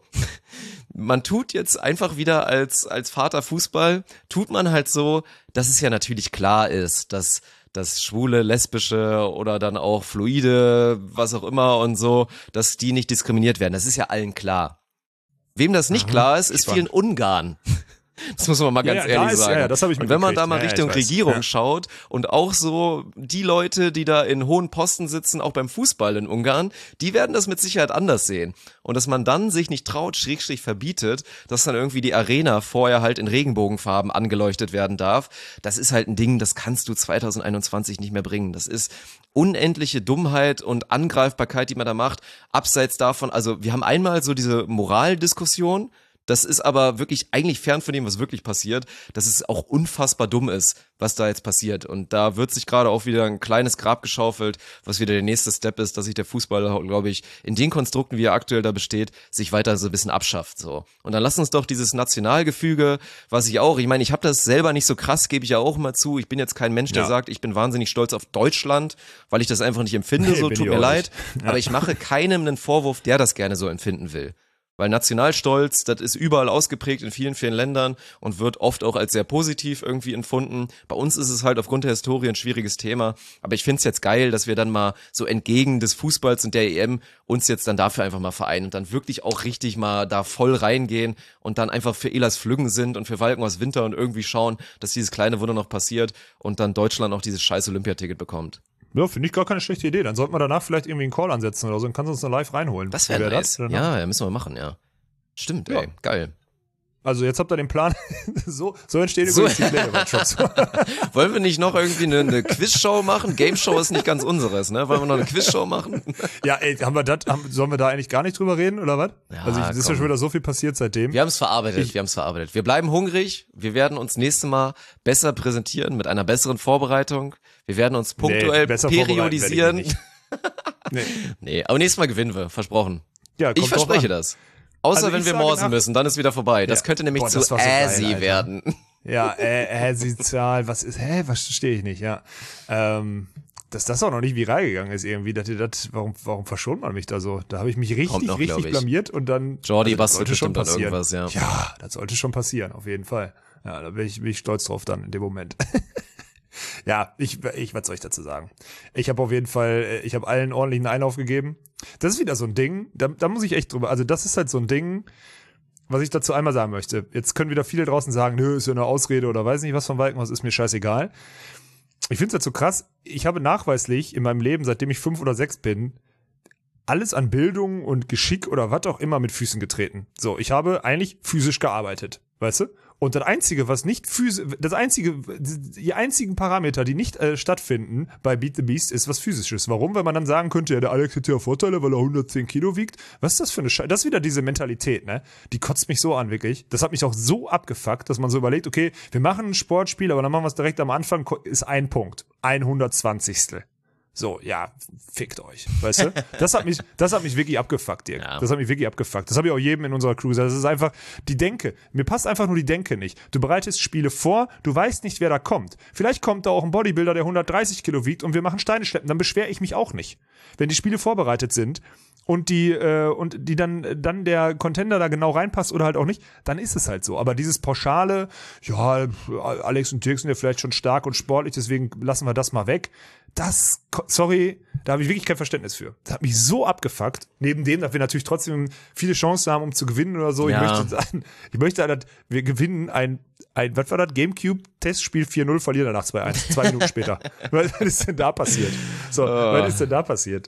Man tut jetzt einfach wieder als Vater Fußball, tut man halt so, dass es ja natürlich klar ist, dass schwule, lesbische oder dann auch fluide, was auch immer und so, dass die nicht diskriminiert werden. Das ist ja allen klar. Wem das nicht klar ist, ist spannend. vielen Ungarn. Das muss man mal ganz Ja, ehrlich da ist- sagen. ja, das hab ich und wenn man da mitgekriegt. mal Ja, Richtung ich weiß. Regierung Ja. schaut und auch so die Leute, die da in hohen Posten sitzen, auch beim Fußball in Ungarn, die werden das mit Sicherheit anders sehen. Und dass man dann sich nicht traut, Schrägstrich verbietet, dass dann irgendwie die Arena vorher halt in Regenbogenfarben angeleuchtet werden darf, das ist halt ein Ding, das kannst du 2021 nicht mehr bringen. Das ist unendliche Dummheit und Angreifbarkeit, die man da macht. Abseits davon, also wir haben einmal so diese Moraldiskussion. Das ist aber wirklich eigentlich fern von dem, was wirklich passiert, dass es auch unfassbar dumm ist, was da jetzt passiert. Und da wird sich gerade auch wieder ein kleines Grab geschaufelt, was wieder der nächste Step ist, dass sich der Fußball, glaube ich, in den Konstrukten, wie er aktuell da besteht, sich weiter so ein bisschen abschafft. So. Und dann lass uns doch dieses Nationalgefüge, was ich meine, ich habe das selber nicht so krass, gebe ich ja auch immer zu. Ich bin jetzt kein Mensch, der Ja. sagt, ich bin wahnsinnig stolz auf Deutschland, weil ich das einfach nicht empfinde, Nee, so bin tut ich mir auch leid. nicht. Ja. Aber ich mache keinem einen Vorwurf, der das gerne so empfinden will. Weil Nationalstolz, das ist überall ausgeprägt in vielen, vielen Ländern und wird oft auch als sehr positiv irgendwie empfunden. Bei uns ist es halt aufgrund der Historie ein schwieriges Thema. Aber ich find's jetzt geil, dass wir dann mal so entgegen des Fußballs und der EM uns jetzt dann dafür einfach mal vereinen und dann wirklich auch richtig mal da voll reingehen und dann einfach für Elas Flüggen sind und für Walken aus Winter und irgendwie schauen, dass dieses kleine Wunder noch passiert und dann Deutschland auch dieses scheiß Olympiaticket bekommt. Ja, finde ich gar keine schlechte Idee. Dann sollten wir danach vielleicht irgendwie einen Call ansetzen oder so und kannst uns noch live reinholen. Das Wie wäre wär nice. Danach? Ja, müssen wir machen, ja. Stimmt, Ja. ey, geil. Also jetzt habt ihr den Plan. so entstehen So. übrigens die Pläne beim Shops. Wollen wir nicht noch irgendwie eine Quizshow machen? Game Show ist nicht ganz unseres, ne? Wollen wir noch eine Quizshow machen? Ja, ey, sollen wir da eigentlich gar nicht drüber reden, oder was? Ja, Also es ist ja komm. schon wieder so viel passiert seitdem. Wir haben es verarbeitet, Wir bleiben hungrig. Wir werden uns nächstes Mal besser präsentieren mit einer besseren Vorbereitung. Wir werden uns punktuell besser vorbereiten periodisieren. werde ich mich Nee, aber nächstes Mal gewinnen wir, versprochen. Ja, Ich kommt drauf verspreche an. das. Außer Also wenn ich wir sage morsen müssen, dann ist wieder vorbei. Das Ja. könnte nämlich Boah, zu das war so geil, assy Alter. werden. Ja, sie Zahl, was verstehe ich nicht, ja. Dass das auch noch nicht viral gegangen ist irgendwie, warum verschont man mich da so? Da habe ich mich Kommt noch, richtig glaub ich. blamiert und dann. Jordi das bastelt sollte schon bestimmt an passieren. irgendwas, ja. Ja, das sollte schon passieren, auf jeden Fall. Ja, da bin ich stolz drauf dann in dem Moment. Ja, was soll ich dazu sagen? Ich habe auf jeden Fall, ich habe allen ordentlichen Einlauf gegeben. Das ist wieder so ein Ding, da muss ich echt drüber, also das ist halt so ein Ding, was ich dazu einmal sagen möchte. Jetzt können wieder viele draußen sagen, nö, ist ja eine Ausrede oder weiß nicht was von Walkenhaus, ist mir scheißegal. Ich finde es halt so krass, ich habe nachweislich in meinem Leben, seitdem ich 5 oder 6 bin, alles an Bildung und Geschick oder was auch immer mit Füßen getreten. So, ich habe eigentlich physisch gearbeitet, weißt du? Und das Einzige, was nicht die einzigen Parameter, die nicht stattfinden bei Beat the Beast, ist was Physisches. Warum? Weil man dann sagen könnte, ja, der Alex hat ja Vorteile, weil er 110 Kilo wiegt. Was ist das für eine Scheiße? Das ist wieder diese Mentalität, ne? Die kotzt mich so an, wirklich. Das hat mich auch so abgefuckt, dass man so überlegt, okay, wir machen ein Sportspiel, aber dann machen wir es direkt am Anfang, ist ein Punkt. 120. So, ja, fickt euch, weißt du? Das hat mich wirklich abgefuckt, Dirk. Ja. Das hat mich wirklich abgefuckt. Das habe ich auch jedem in unserer Crew gesagt. Das ist einfach die Denke. Mir passt einfach nur die Denke nicht. Du bereitest Spiele vor, du weißt nicht, wer da kommt. Vielleicht kommt da auch ein Bodybuilder, der 130 Kilo wiegt und wir machen Steine schleppen. Dann beschwere ich mich auch nicht. Wenn die Spiele vorbereitet sind und die dann der Contender da genau reinpasst oder halt auch nicht, dann ist es halt so. Aber dieses pauschale, ja, Alex und Dirk sind ja vielleicht schon stark und sportlich, deswegen lassen wir das mal weg. Sorry, da habe ich wirklich kein Verständnis für. Das hat mich so abgefuckt. Neben dem, dass wir natürlich trotzdem viele Chancen haben, um zu gewinnen oder so. Ja. Ich möchte, dass wir gewinnen was war das? GameCube-Testspiel 4-0, verlieren danach 2-1. 2 Minuten später. Was ist denn da passiert? Was ist denn da passiert?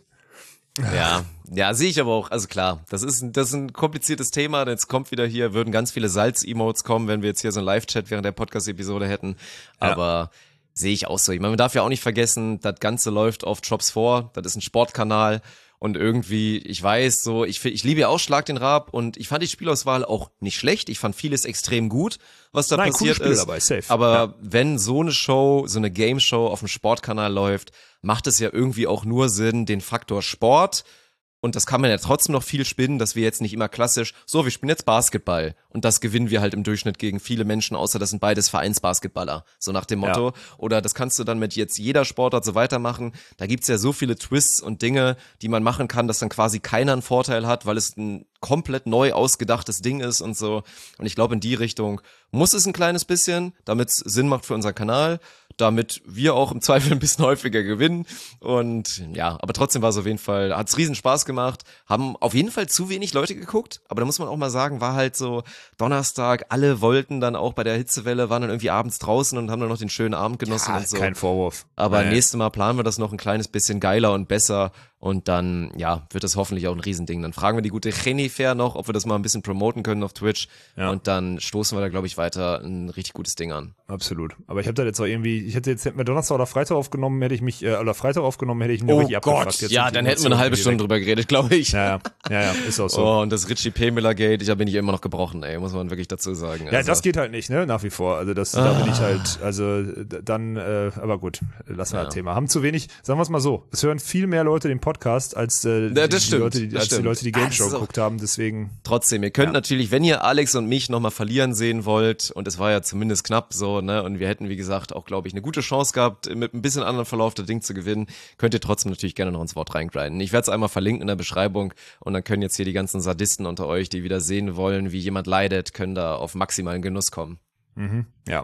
Ja, sehe ich aber auch. Also klar, das ist ein kompliziertes Thema. Jetzt kommt wieder hier, würden ganz viele Salz-Emotes kommen, wenn wir jetzt hier so einen Live-Chat während der Podcast-Episode hätten. Aber sehe ich auch so. Ich meine, man darf ja auch nicht vergessen, das Ganze läuft auf Drops 4. Das ist ein Sportkanal. Und irgendwie, ich weiß so, ich liebe ja auch Schlag den Raab und ich fand die Spielauswahl auch nicht schlecht. Ich fand vieles extrem gut, was da passiert ist. Dabei, safe. Aber wenn so eine Show, so eine Game-Show auf dem Sportkanal läuft, macht es ja irgendwie auch nur Sinn, den Faktor Sport, und das kann man ja trotzdem noch viel spinnen, dass wir jetzt nicht immer klassisch, so, wir spielen jetzt Basketball und das gewinnen wir halt im Durchschnitt gegen viele Menschen, außer das sind beides Vereinsbasketballer, so nach dem Motto. Ja. Oder das kannst du dann mit jetzt jeder Sportart so weitermachen. Da gibt's ja so viele Twists und Dinge, die man machen kann, dass dann quasi keiner einen Vorteil hat, weil es ein komplett neu ausgedachtes Ding ist und so. Und ich glaube, in die Richtung muss es ein kleines bisschen, damit es Sinn macht für unseren Kanal, damit wir auch im Zweifel ein bisschen häufiger gewinnen. Und ja, aber trotzdem war es auf jeden Fall, hat's riesen Spaß gemacht, haben auf jeden Fall zu wenig Leute geguckt, aber da muss man auch mal sagen, war halt so Donnerstag, alle wollten dann auch bei der Hitzewelle, waren dann irgendwie abends draußen und haben dann noch den schönen Abend genossen und so. Kein Vorwurf. Aber nächstes Mal planen wir das noch ein kleines bisschen geiler und besser. Und dann, ja, wird das hoffentlich auch ein Riesending. Dann fragen wir die gute Jennifer noch, ob wir das mal ein bisschen promoten können auf Twitch. Ja. Und dann stoßen wir da, glaube ich, weiter ein richtig gutes Ding an. Absolut. Aber ich habe da jetzt auch irgendwie, hätten wir Donnerstag oder Freitag aufgenommen, hätte ich mich richtig abgefuckt. Gott, ja, dann hätten wir eine halbe Stunde drüber geredet, glaube ich. Ja, ist auch so. Oh, und das Richie P. Miller Gate, da bin ich immer noch gebrochen, ey, muss man wirklich dazu sagen. Ja, das geht halt nicht, ne, nach wie vor. Also da bin ich halt, also dann, aber gut, lassen wir das Thema. Haben zu wenig, sagen wir es mal so, es hören viel mehr Leute den Podcast als die Leute, die Game Show geguckt haben, deswegen. Trotzdem, ihr könnt natürlich, wenn ihr Alex und mich nochmal verlieren sehen wollt, und es war ja zumindest knapp so, ne, und wir hätten, wie gesagt, auch, glaube ich, eine gute Chance gehabt, mit ein bisschen anderen Verlauf das Ding zu gewinnen, könnt ihr trotzdem natürlich gerne noch ins Wort reingrinden. Ich werde es einmal verlinken in der Beschreibung und dann können jetzt hier die ganzen Sadisten unter euch, die wieder sehen wollen, wie jemand leidet, können da auf maximalen Genuss kommen. Mhm. Ja.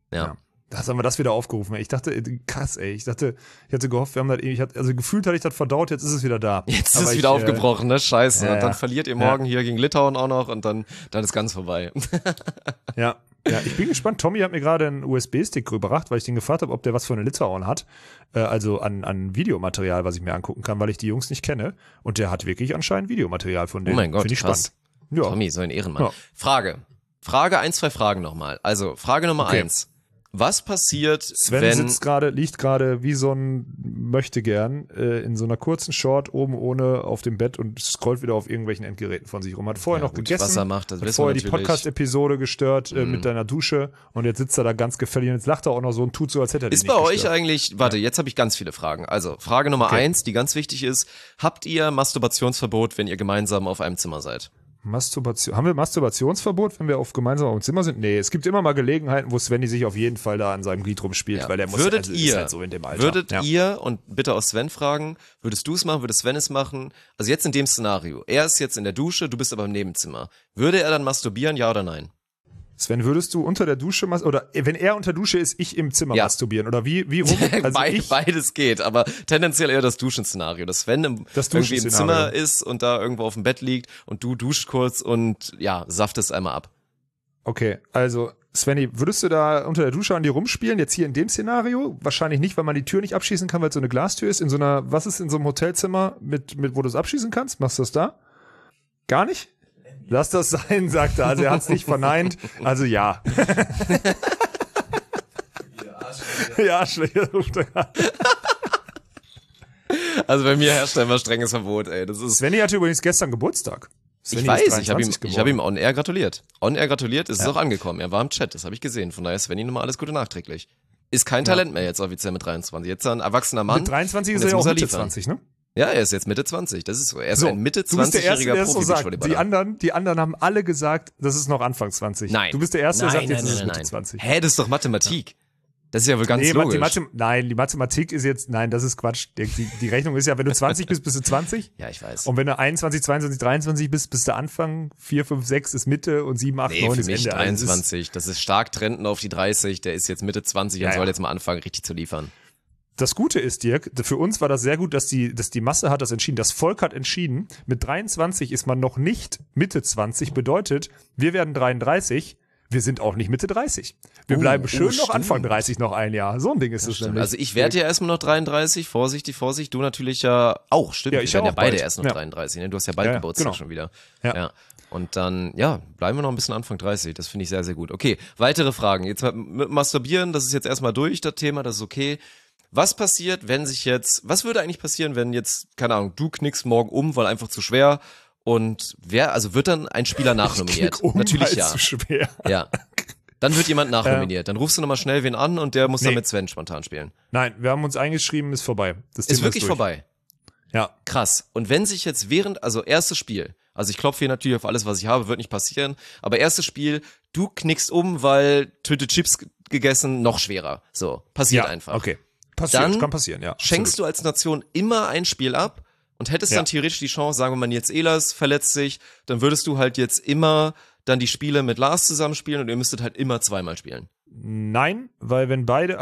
Das haben wir das wieder aufgerufen. Ich dachte, krass, ey. Ich hatte gehofft, wir haben das also gefühlt hatte ich das verdaut, jetzt ist es wieder da. Jetzt ist es wieder aufgebrochen, ne? Scheiße. Und dann verliert ihr morgen hier gegen Litauen auch noch und dann ist ganz vorbei. Ja, ich bin gespannt. Tommy hat mir gerade einen USB-Stick überbracht, weil ich den gefragt habe, ob der was für eine Litauen hat. Also an Videomaterial, was ich mir angucken kann, weil ich die Jungs nicht kenne. Und der hat wirklich anscheinend Videomaterial von denen. Oh mein Gott, finde ich krass. Spannend. Ja. Tommy, so ein Ehrenmann. Ja. Frage 1, 2 Fragen nochmal. Also, Frage Nummer 1. Was passiert, Sven liegt gerade wie so ein Möchtegern in so einer kurzen Short oben ohne auf dem Bett und scrollt wieder auf irgendwelchen Endgeräten von sich rum. Hat vorher noch gegessen, was er macht, das hat vorher die Podcast-Episode gestört mit deiner Dusche und jetzt sitzt er da ganz gefällig und jetzt lacht er auch noch so und tut so, als hätte er die nicht gestört. Ist bei euch eigentlich, warte, jetzt habe ich ganz viele Fragen. Also, Frage Nummer 1, die ganz wichtig ist, habt ihr Masturbationsverbot, wenn ihr gemeinsam auf einem Zimmer seid? Haben wir Masturbationsverbot, wenn wir gemeinsam auf dem Zimmer sind? Nee, es gibt immer mal Gelegenheiten, wo Svenny sich auf jeden Fall da an seinem Glied rumspielt, weil der muss ist halt so in dem Alter. Ihr, und bitte auch Sven fragen, würdest du es machen, würde Sven es machen? Also jetzt in dem Szenario, er ist jetzt in der Dusche, du bist aber im Nebenzimmer. Würde er dann masturbieren, ja oder nein? Sven, würdest du unter der Dusche oder wenn er unter Dusche ist, ich im Zimmer masturbieren oder wie rum? Also beides geht, aber tendenziell eher das Duschenszenario, dass Sven irgendwie im Zimmer ist und da irgendwo auf dem Bett liegt und du duscht kurz und saftest einmal ab. Okay, also Svenny, würdest du da unter der Dusche an dir rumspielen, jetzt hier in dem Szenario? Wahrscheinlich nicht, weil man die Tür nicht abschließen kann, weil es so eine Glastür ist. Was ist in so einem Hotelzimmer, wo du es abschließen kannst? Machst du das da? Gar nicht? Lass das sein, sagt er. Also er hat's nicht verneint. Also ja. Ja, schlechter ruft er gerade. Also bei mir herrscht da immer strenges Verbot, ey. Das ist. Svenny hatte übrigens gestern Geburtstag. Ich weiß, ich habe ihm on air gratuliert. On air gratuliert, ist es auch angekommen. Er war im Chat, das habe ich gesehen. Von daher, Svenny, nochmal alles Gute nachträglich. Ist kein Talent mehr jetzt offiziell mit 23. Jetzt ein erwachsener Mann. Mit 23 ist er ja auch Mitte 20, ne? Ja, er ist jetzt Mitte 20. Das ist so. Er ist ein Mitte 20-jähriger Profi-Beachvolleyballer. Die anderen haben alle gesagt, das ist noch Anfang 20. Nein. Du bist der Erste, der sagt, jetzt ist es Mitte 20. Hä, das ist doch Mathematik. Das ist ja wohl ganz logisch. Die Mathematik ist jetzt, das ist Quatsch. Die Rechnung ist ja, wenn du 20 bist, bist du 20. Ja, ich weiß. Und wenn du 21, 22, 23 bist du Anfang, 4, 5, 6 ist Mitte und 7, 8, 9 ist Ende. Für mich 23. Das ist stark trendend auf die 30. Der ist jetzt Mitte 20 und soll jetzt mal anfangen, richtig zu liefern. Das Gute ist, Dirk, für uns war das sehr gut, dass die Masse hat das entschieden. Das Volk hat entschieden, mit 23 ist man noch nicht Mitte 20, bedeutet, wir werden 33, wir sind auch nicht Mitte 30. Wir bleiben schön noch Anfang 30 noch ein Jahr. So ein Ding ist es nämlich. Also ich werde ja erstmal noch 33, Vorsicht, du natürlich ja auch, stimmt. Ja, wir werden ja beide bald. erst noch 33, ne? Du hast ja bald Geburtstag schon wieder. Ja. Und dann, bleiben wir noch ein bisschen Anfang 30, das finde ich sehr, sehr gut. Okay, weitere Fragen. Jetzt mit Masturbieren, das ist jetzt erstmal durch, das Thema, das ist okay. Was passiert, was würde eigentlich passieren, wenn jetzt, keine Ahnung, du knickst morgen um, weil einfach zu schwer und wird dann ein Spieler nachnominiert? Natürlich ja. Zu schwer. Ja. Dann wird jemand nachnominiert. Dann rufst du nochmal schnell wen an und der muss dann mit Sven spontan spielen. Nein, wir haben uns eingeschrieben, ist vorbei. Das ist wirklich vorbei? Ja. Krass. Und wenn sich jetzt erstes Spiel, also ich klopfe hier natürlich auf alles, was ich habe, wird nicht passieren, aber erstes Spiel, du knickst um, weil Tüte Chips gegessen, noch schwerer. So, passiert einfach. Okay. Kann passieren, ja. Schenkst du als Nation immer ein Spiel ab und hättest dann theoretisch die Chance, sagen wir mal, jetzt Elas verletzt sich, dann würdest du halt jetzt immer dann die Spiele mit Lars zusammenspielen und ihr müsstet halt immer zweimal spielen. Nein, weil wenn beide,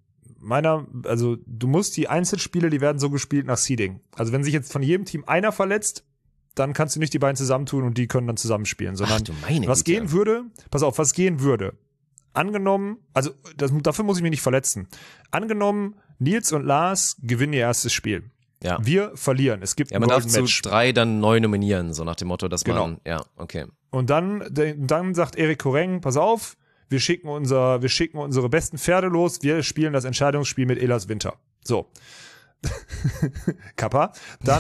du musst die Einzelspiele, die werden so gespielt nach Seeding. Also wenn sich jetzt von jedem Team einer verletzt, dann kannst du nicht die beiden zusammentun und die können dann zusammenspielen, sondern was gehen würde, angenommen, also dafür muss ich mich nicht verletzen. Angenommen, Nils und Lars gewinnen ihr erstes Spiel. Ja. Wir verlieren. Es gibt man darf zu 3 dann neu nominieren, so nach dem Motto, dass man, okay. Und dann sagt Erik Koreng, pass auf, wir schicken unsere besten Pferde los, wir spielen das Entscheidungsspiel mit Elas Winter. So. Kappa.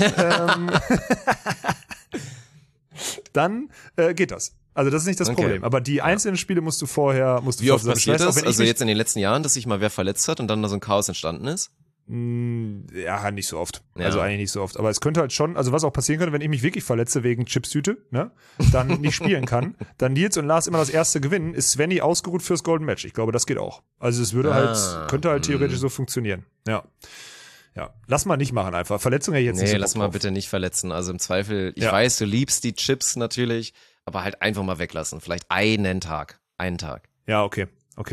Dann geht das. Also das ist nicht das Problem. Aber die einzelnen Spiele musst du vorher Wie oft passiert das? Also jetzt in den letzten Jahren, dass sich mal wer verletzt hat und dann da so ein Chaos entstanden ist? Ja, nicht so oft. Ja. Also eigentlich nicht so oft. Aber es könnte halt schon, also was auch passieren könnte, wenn ich mich wirklich verletze wegen Chipstüte, ne, dann nicht spielen kann, dann Nils und Lars immer das erste gewinnen, ist Svenny ausgeruht fürs Golden Match. Ich glaube, das geht auch. Also es könnte halt theoretisch so funktionieren. Ja. Ja, lass mal nicht machen einfach. Verletzung hätte ich jetzt nicht so lass mal bitte nicht verletzen. Also im Zweifel, ich weiß, du liebst die Chips natürlich, aber halt einfach mal weglassen. Vielleicht einen Tag. Ja, okay.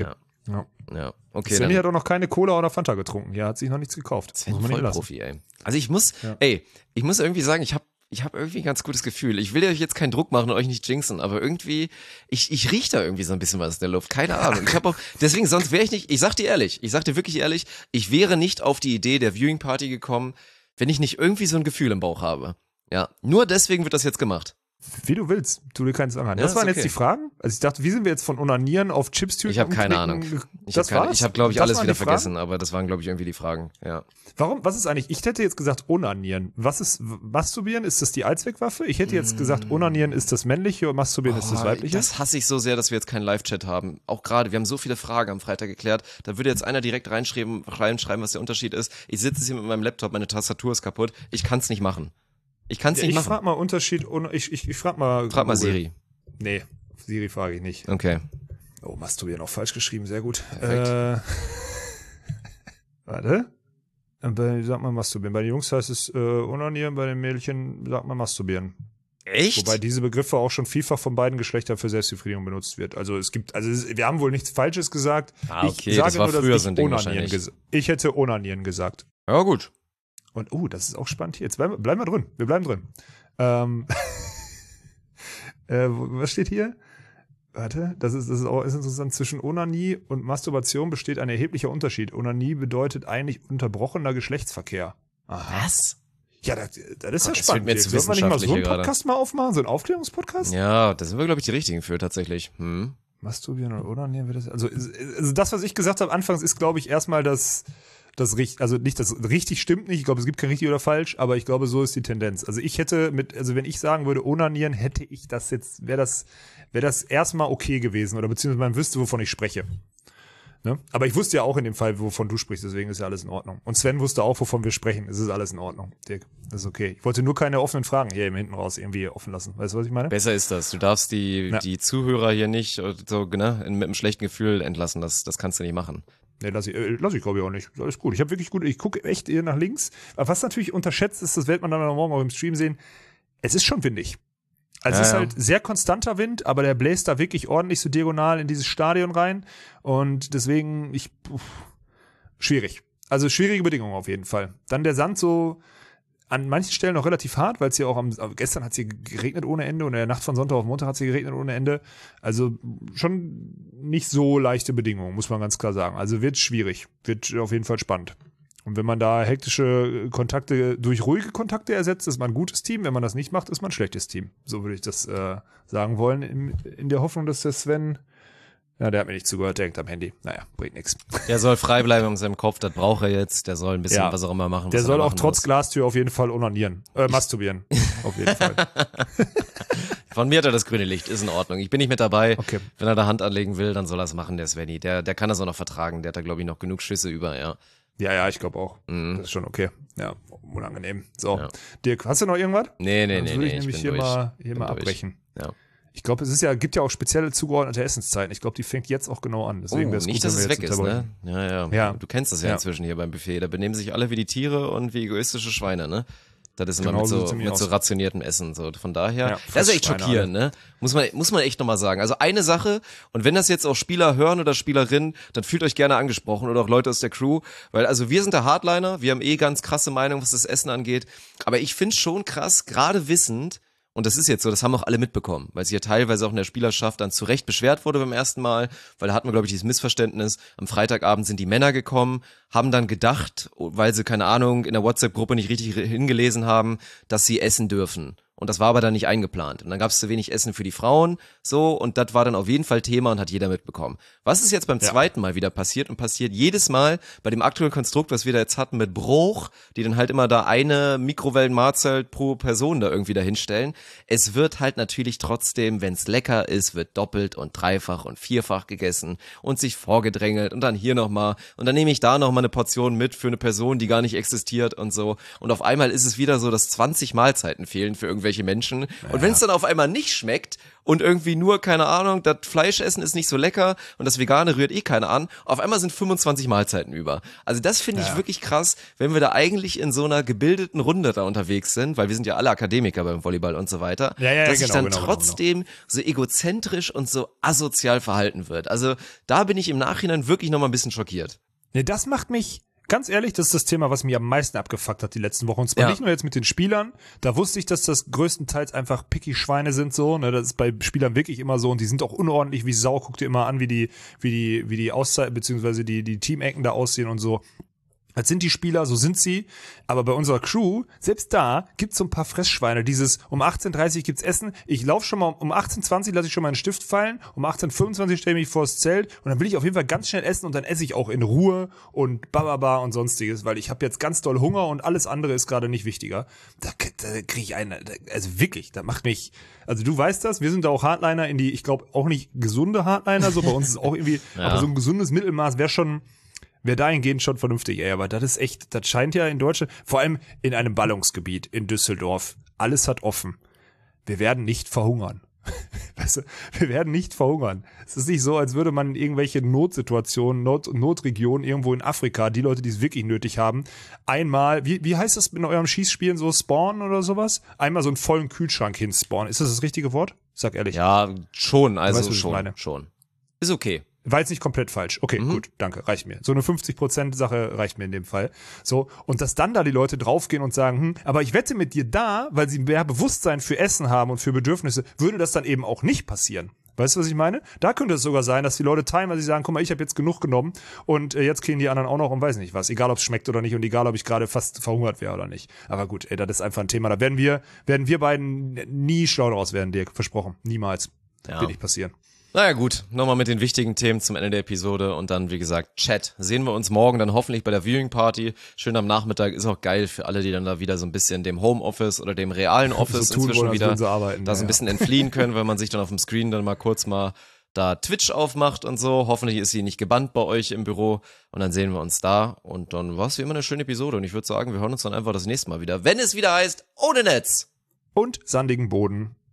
Ja, okay. Svenny hat auch noch keine Cola oder Fanta getrunken. Ja, hat sich noch nichts gekauft. Sven voll Profi, ey. Also ich muss irgendwie sagen, ich hab irgendwie ein ganz gutes Gefühl. Ich will euch jetzt keinen Druck machen und euch nicht jinxen, aber irgendwie, ich riech da irgendwie so ein bisschen was in der Luft. Keine Ahnung. Deswegen, sonst wäre ich nicht, ich sag dir wirklich ehrlich, ich wäre nicht auf die Idee der Viewing Party gekommen, wenn ich nicht irgendwie so ein Gefühl im Bauch habe. Ja, nur deswegen wird das jetzt gemacht. Wie du willst, tu dir keinen Sorgen an. Das waren jetzt die Fragen? Also ich dachte, wie sind wir jetzt von Onanieren auf Chipstüten? Ich habe keine Ahnung. Ich habe, glaube ich, alles wieder vergessen, aber das waren, glaube ich, irgendwie die Fragen. Ja. Warum? Was ist eigentlich? Ich hätte jetzt gesagt Onanieren. Was ist Masturbieren? Ist das die Allzweckwaffe? Ich hätte jetzt gesagt, Onanieren ist das männliche und Masturbieren ist das weibliche. Das hasse ich so sehr, dass wir jetzt keinen Live-Chat haben. Auch gerade, wir haben so viele Fragen am Freitag geklärt. Da würde jetzt einer direkt reinschreiben, was der Unterschied ist. Ich sitze hier mit meinem Laptop, meine Tastatur ist kaputt. Ich kann es nicht machen. Ich kann es nicht machen. Ich frag mal Unterschied, ich frag mal. Frag mal Siri. Nee, Siri frage ich nicht. Okay. Oh, Masturbieren auch falsch geschrieben, sehr gut. Perfekt. Warte. Sag mal Masturbieren. Bei den Jungs heißt es Onanieren, bei den Mädchen sagt man Masturbieren. Echt? Wobei diese Begriffe auch schon vielfach von beiden Geschlechtern für Selbstbefriedigung benutzt wird. Also wir haben wohl nichts Falsches gesagt. Okay, das war früher so ein Ding wahrscheinlich. Ich hätte Onanieren gesagt. Ja, gut. Und das ist auch spannend hier. Jetzt bleiben wir drin. Wir bleiben drin. Was steht hier? Warte, das ist interessant. Zwischen Onanie und Masturbation besteht ein erheblicher Unterschied. Onanie bedeutet eigentlich unterbrochener Geschlechtsverkehr. Aha. Was? Ja, das ist ja Das spannend. wird mir jetzt Sollen wir nicht mal so einen wissenschaftlich Podcast mal aufmachen? So einen Aufklärungspodcast? Ja, da sind wir, glaube ich, die Richtigen für tatsächlich. Masturbieren oder onanieren wir das? Also das, was ich gesagt habe anfangs, ist, glaube ich, erstmal das richtig stimmt nicht. Ich glaube, es gibt kein richtig oder falsch, aber ich glaube, so ist die Tendenz. Also wenn ich sagen würde, onanieren, hätte ich das jetzt, wäre das erstmal okay gewesen oder beziehungsweise man wüsste, wovon ich spreche. Ne? Aber ich wusste ja auch in dem Fall, wovon du sprichst, deswegen ist ja alles in Ordnung. Und Sven wusste auch, wovon wir sprechen. Es ist alles in Ordnung, Dirk. Das ist okay. Ich wollte nur keine offenen Fragen hier hinten raus irgendwie offen lassen. Weißt du, was ich meine? Besser ist das. Du darfst die Zuhörer hier nicht so, mit einem schlechten Gefühl entlassen. Das kannst du nicht machen. Nee, lass ich glaube ich auch nicht. Alles gut. Ich gucke echt eher nach links. Aber was natürlich unterschätzt ist, das wird man dann morgen auch im Stream sehen, es ist schon windig. Also es ist halt sehr konstanter Wind, aber der bläst da wirklich ordentlich so diagonal in dieses Stadion rein und deswegen schwierig. Also schwierige Bedingungen auf jeden Fall. Dann der Sand so an manchen Stellen noch relativ hart, weil es hier auch gestern hat es hier geregnet ohne Ende und in der Nacht von Sonntag auf Montag hat es hier geregnet ohne Ende. Also schon nicht so leichte Bedingungen, muss man ganz klar sagen. Also wird schwierig, wird auf jeden Fall spannend. Und wenn man da hektische Kontakte durch ruhige Kontakte ersetzt, ist man ein gutes Team. Wenn man das nicht macht, ist man ein schlechtes Team. So würde ich das sagen wollen, in der Hoffnung, dass der Sven, ja, der hat mir nicht zugehört, der hängt am Handy. Naja, bringt nichts. Der soll frei bleiben in seinem Kopf, das braucht er jetzt. Der soll ein bisschen was auch immer machen. Der soll auch trotz Glastür auf jeden Fall onanieren. Masturbieren. Auf jeden Fall. Von mir hat er das grüne Licht, ist in Ordnung. Ich bin nicht mit dabei. Okay. Wenn er da Hand anlegen will, dann soll er es machen, der Svenny. Der kann das auch noch vertragen. Der hat da, glaube ich, noch genug Schüsse über, ja. Ja, ich glaube auch. Das ist schon okay. Ja, unangenehm. So, ja. Dirk, hast du noch irgendwas? Nee. Sonst würde ich nämlich hier mal abbrechen. Ja. Ich glaube, gibt ja auch spezielle zugeordnete Essenszeiten. Ich glaube, die fängt jetzt auch genau an. Deswegen nicht, gut, dass es weg ist, ne? Ja. Du kennst das ja inzwischen hier beim Buffet. Da benehmen sich alle wie die Tiere und wie egoistische Schweine, ne? Das ist immer mit so rationiertem Essen. So. Von daher, das ist echt schockierend, ne? Muss man echt nochmal sagen. Also eine Sache, und wenn das jetzt auch Spieler hören oder Spielerinnen, dann fühlt euch gerne angesprochen oder auch Leute aus der Crew, weil also wir sind der Hardliner, wir haben ganz krasse Meinung, was das Essen angeht, aber ich find's schon krass, gerade wissend, und das ist jetzt so, das haben auch alle mitbekommen, weil sie ja teilweise auch in der Spielerschaft dann zu Recht beschwert wurde beim ersten Mal, weil da hatten wir, glaube ich, dieses Missverständnis. Am Freitagabend sind die Männer gekommen, haben dann gedacht, weil sie, keine Ahnung, in der WhatsApp-Gruppe nicht richtig hingelesen haben, dass sie essen dürfen. Und das war aber dann nicht eingeplant. Und dann gab es zu wenig Essen für die Frauen, so, und das war dann auf jeden Fall Thema und hat jeder mitbekommen. Was ist jetzt beim zweiten Mal wieder passiert und passiert jedes Mal bei dem aktuellen Konstrukt, was wir da jetzt hatten mit Bruch, die dann halt immer da eine Mikrowellenmahlzeit pro Person da irgendwie da hinstellen. Es wird halt natürlich trotzdem, wenn es lecker ist, wird doppelt und dreifach und vierfach gegessen und sich vorgedrängelt und dann hier nochmal und dann nehme ich da nochmal eine Portion mit für eine Person, die gar nicht existiert und so. Und auf einmal ist es wieder so, dass 20 Mahlzeiten fehlen für irgendwelche Menschen. Und wenn es dann auf einmal nicht schmeckt und irgendwie nur, keine Ahnung, das Fleischessen ist nicht so lecker und das Vegane rührt keiner an, auf einmal sind 25 Mahlzeiten über. Also das finde ich wirklich krass, wenn wir da eigentlich in so einer gebildeten Runde da unterwegs sind, weil wir sind ja alle Akademiker beim Volleyball und so weiter, dass sich dann trotzdem so egozentrisch und so asozial verhalten wird. Also da bin ich im Nachhinein wirklich nochmal ein bisschen schockiert. Nee, das macht mich... Ganz ehrlich, das ist das Thema, was mich am meisten abgefuckt hat die letzten Wochen. Und zwar nicht nur jetzt mit den Spielern. Da wusste ich, dass das größtenteils einfach picky Schweine sind, so. Ne, das ist bei Spielern wirklich immer so. Und die sind auch unordentlich wie Sau. Guck dir immer an, wie die Auszeiten, beziehungsweise die Teamecken da aussehen und so. Das sind die Spieler, so sind sie. Aber bei unserer Crew, selbst da gibt's so ein paar Fressschweine. Dieses um 18:30 gibt's Essen. Ich laufe schon mal um 18:20 lasse ich schon meinen Stift fallen. Um 18:25 stelle ich mich vors Zelt. Und dann will ich auf jeden Fall ganz schnell essen. Und dann esse ich auch in Ruhe und bababa und sonstiges. Weil ich habe jetzt ganz doll Hunger und alles andere ist gerade nicht wichtiger. Da kriege ich einen, also wirklich, da macht mich... Also du weißt das, wir sind da auch Hardliner in die, ich glaube auch nicht gesunde Hardliner. So bei uns ist auch irgendwie, aber so ein gesundes Mittelmaß wäre dahingehend schon vernünftig, aber das ist echt, das scheint ja in Deutschland, vor allem in einem Ballungsgebiet in Düsseldorf, alles hat offen. Wir werden nicht verhungern. Weißt du, wir werden nicht verhungern. Es ist nicht so, als würde man in irgendwelche Notsituationen, Notregionen irgendwo in Afrika, die Leute, die es wirklich nötig haben, einmal, wie heißt das in eurem Schießspielen, so spawnen oder sowas? Einmal so einen vollen Kühlschrank hinspawnen. Ist das das richtige Wort? Sag ehrlich. Ja, schon, also weißt du, schon. Ist okay. War jetzt nicht komplett falsch. Okay, gut, danke, reicht mir. So eine 50% Sache reicht mir in dem Fall. So, und dass dann da die Leute draufgehen und sagen, aber ich wette mit dir da, weil sie mehr Bewusstsein für Essen haben und für Bedürfnisse, würde das dann eben auch nicht passieren. Weißt du, was ich meine? Da könnte es sogar sein, dass die Leute teilweise sagen, guck mal, ich habe jetzt genug genommen und jetzt kriegen die anderen auch noch und weiß nicht was. Egal, ob es schmeckt oder nicht und egal, ob ich gerade fast verhungert wäre oder nicht. Aber gut, das ist einfach ein Thema. Da werden wir beiden nie schlau draus werden, Dirk. Versprochen. Niemals. Ja. Wird nicht passieren. Naja gut, nochmal mit den wichtigen Themen zum Ende der Episode und dann, wie gesagt, Chat. Sehen wir uns morgen dann hoffentlich bei der Viewing Party. Schön am Nachmittag, ist auch geil für alle, die dann da wieder so ein bisschen dem Homeoffice oder dem realen Office so tun inzwischen wollen, wieder so arbeiten, da so ein bisschen entfliehen können, weil man sich dann auf dem Screen dann mal kurz da Twitch aufmacht und so. Hoffentlich ist sie nicht gebannt bei euch im Büro und dann sehen wir uns da und dann war es wie immer eine schöne Episode und ich würde sagen, wir hören uns dann einfach das nächste Mal wieder, wenn es wieder heißt, ohne Netz und sandigen Boden.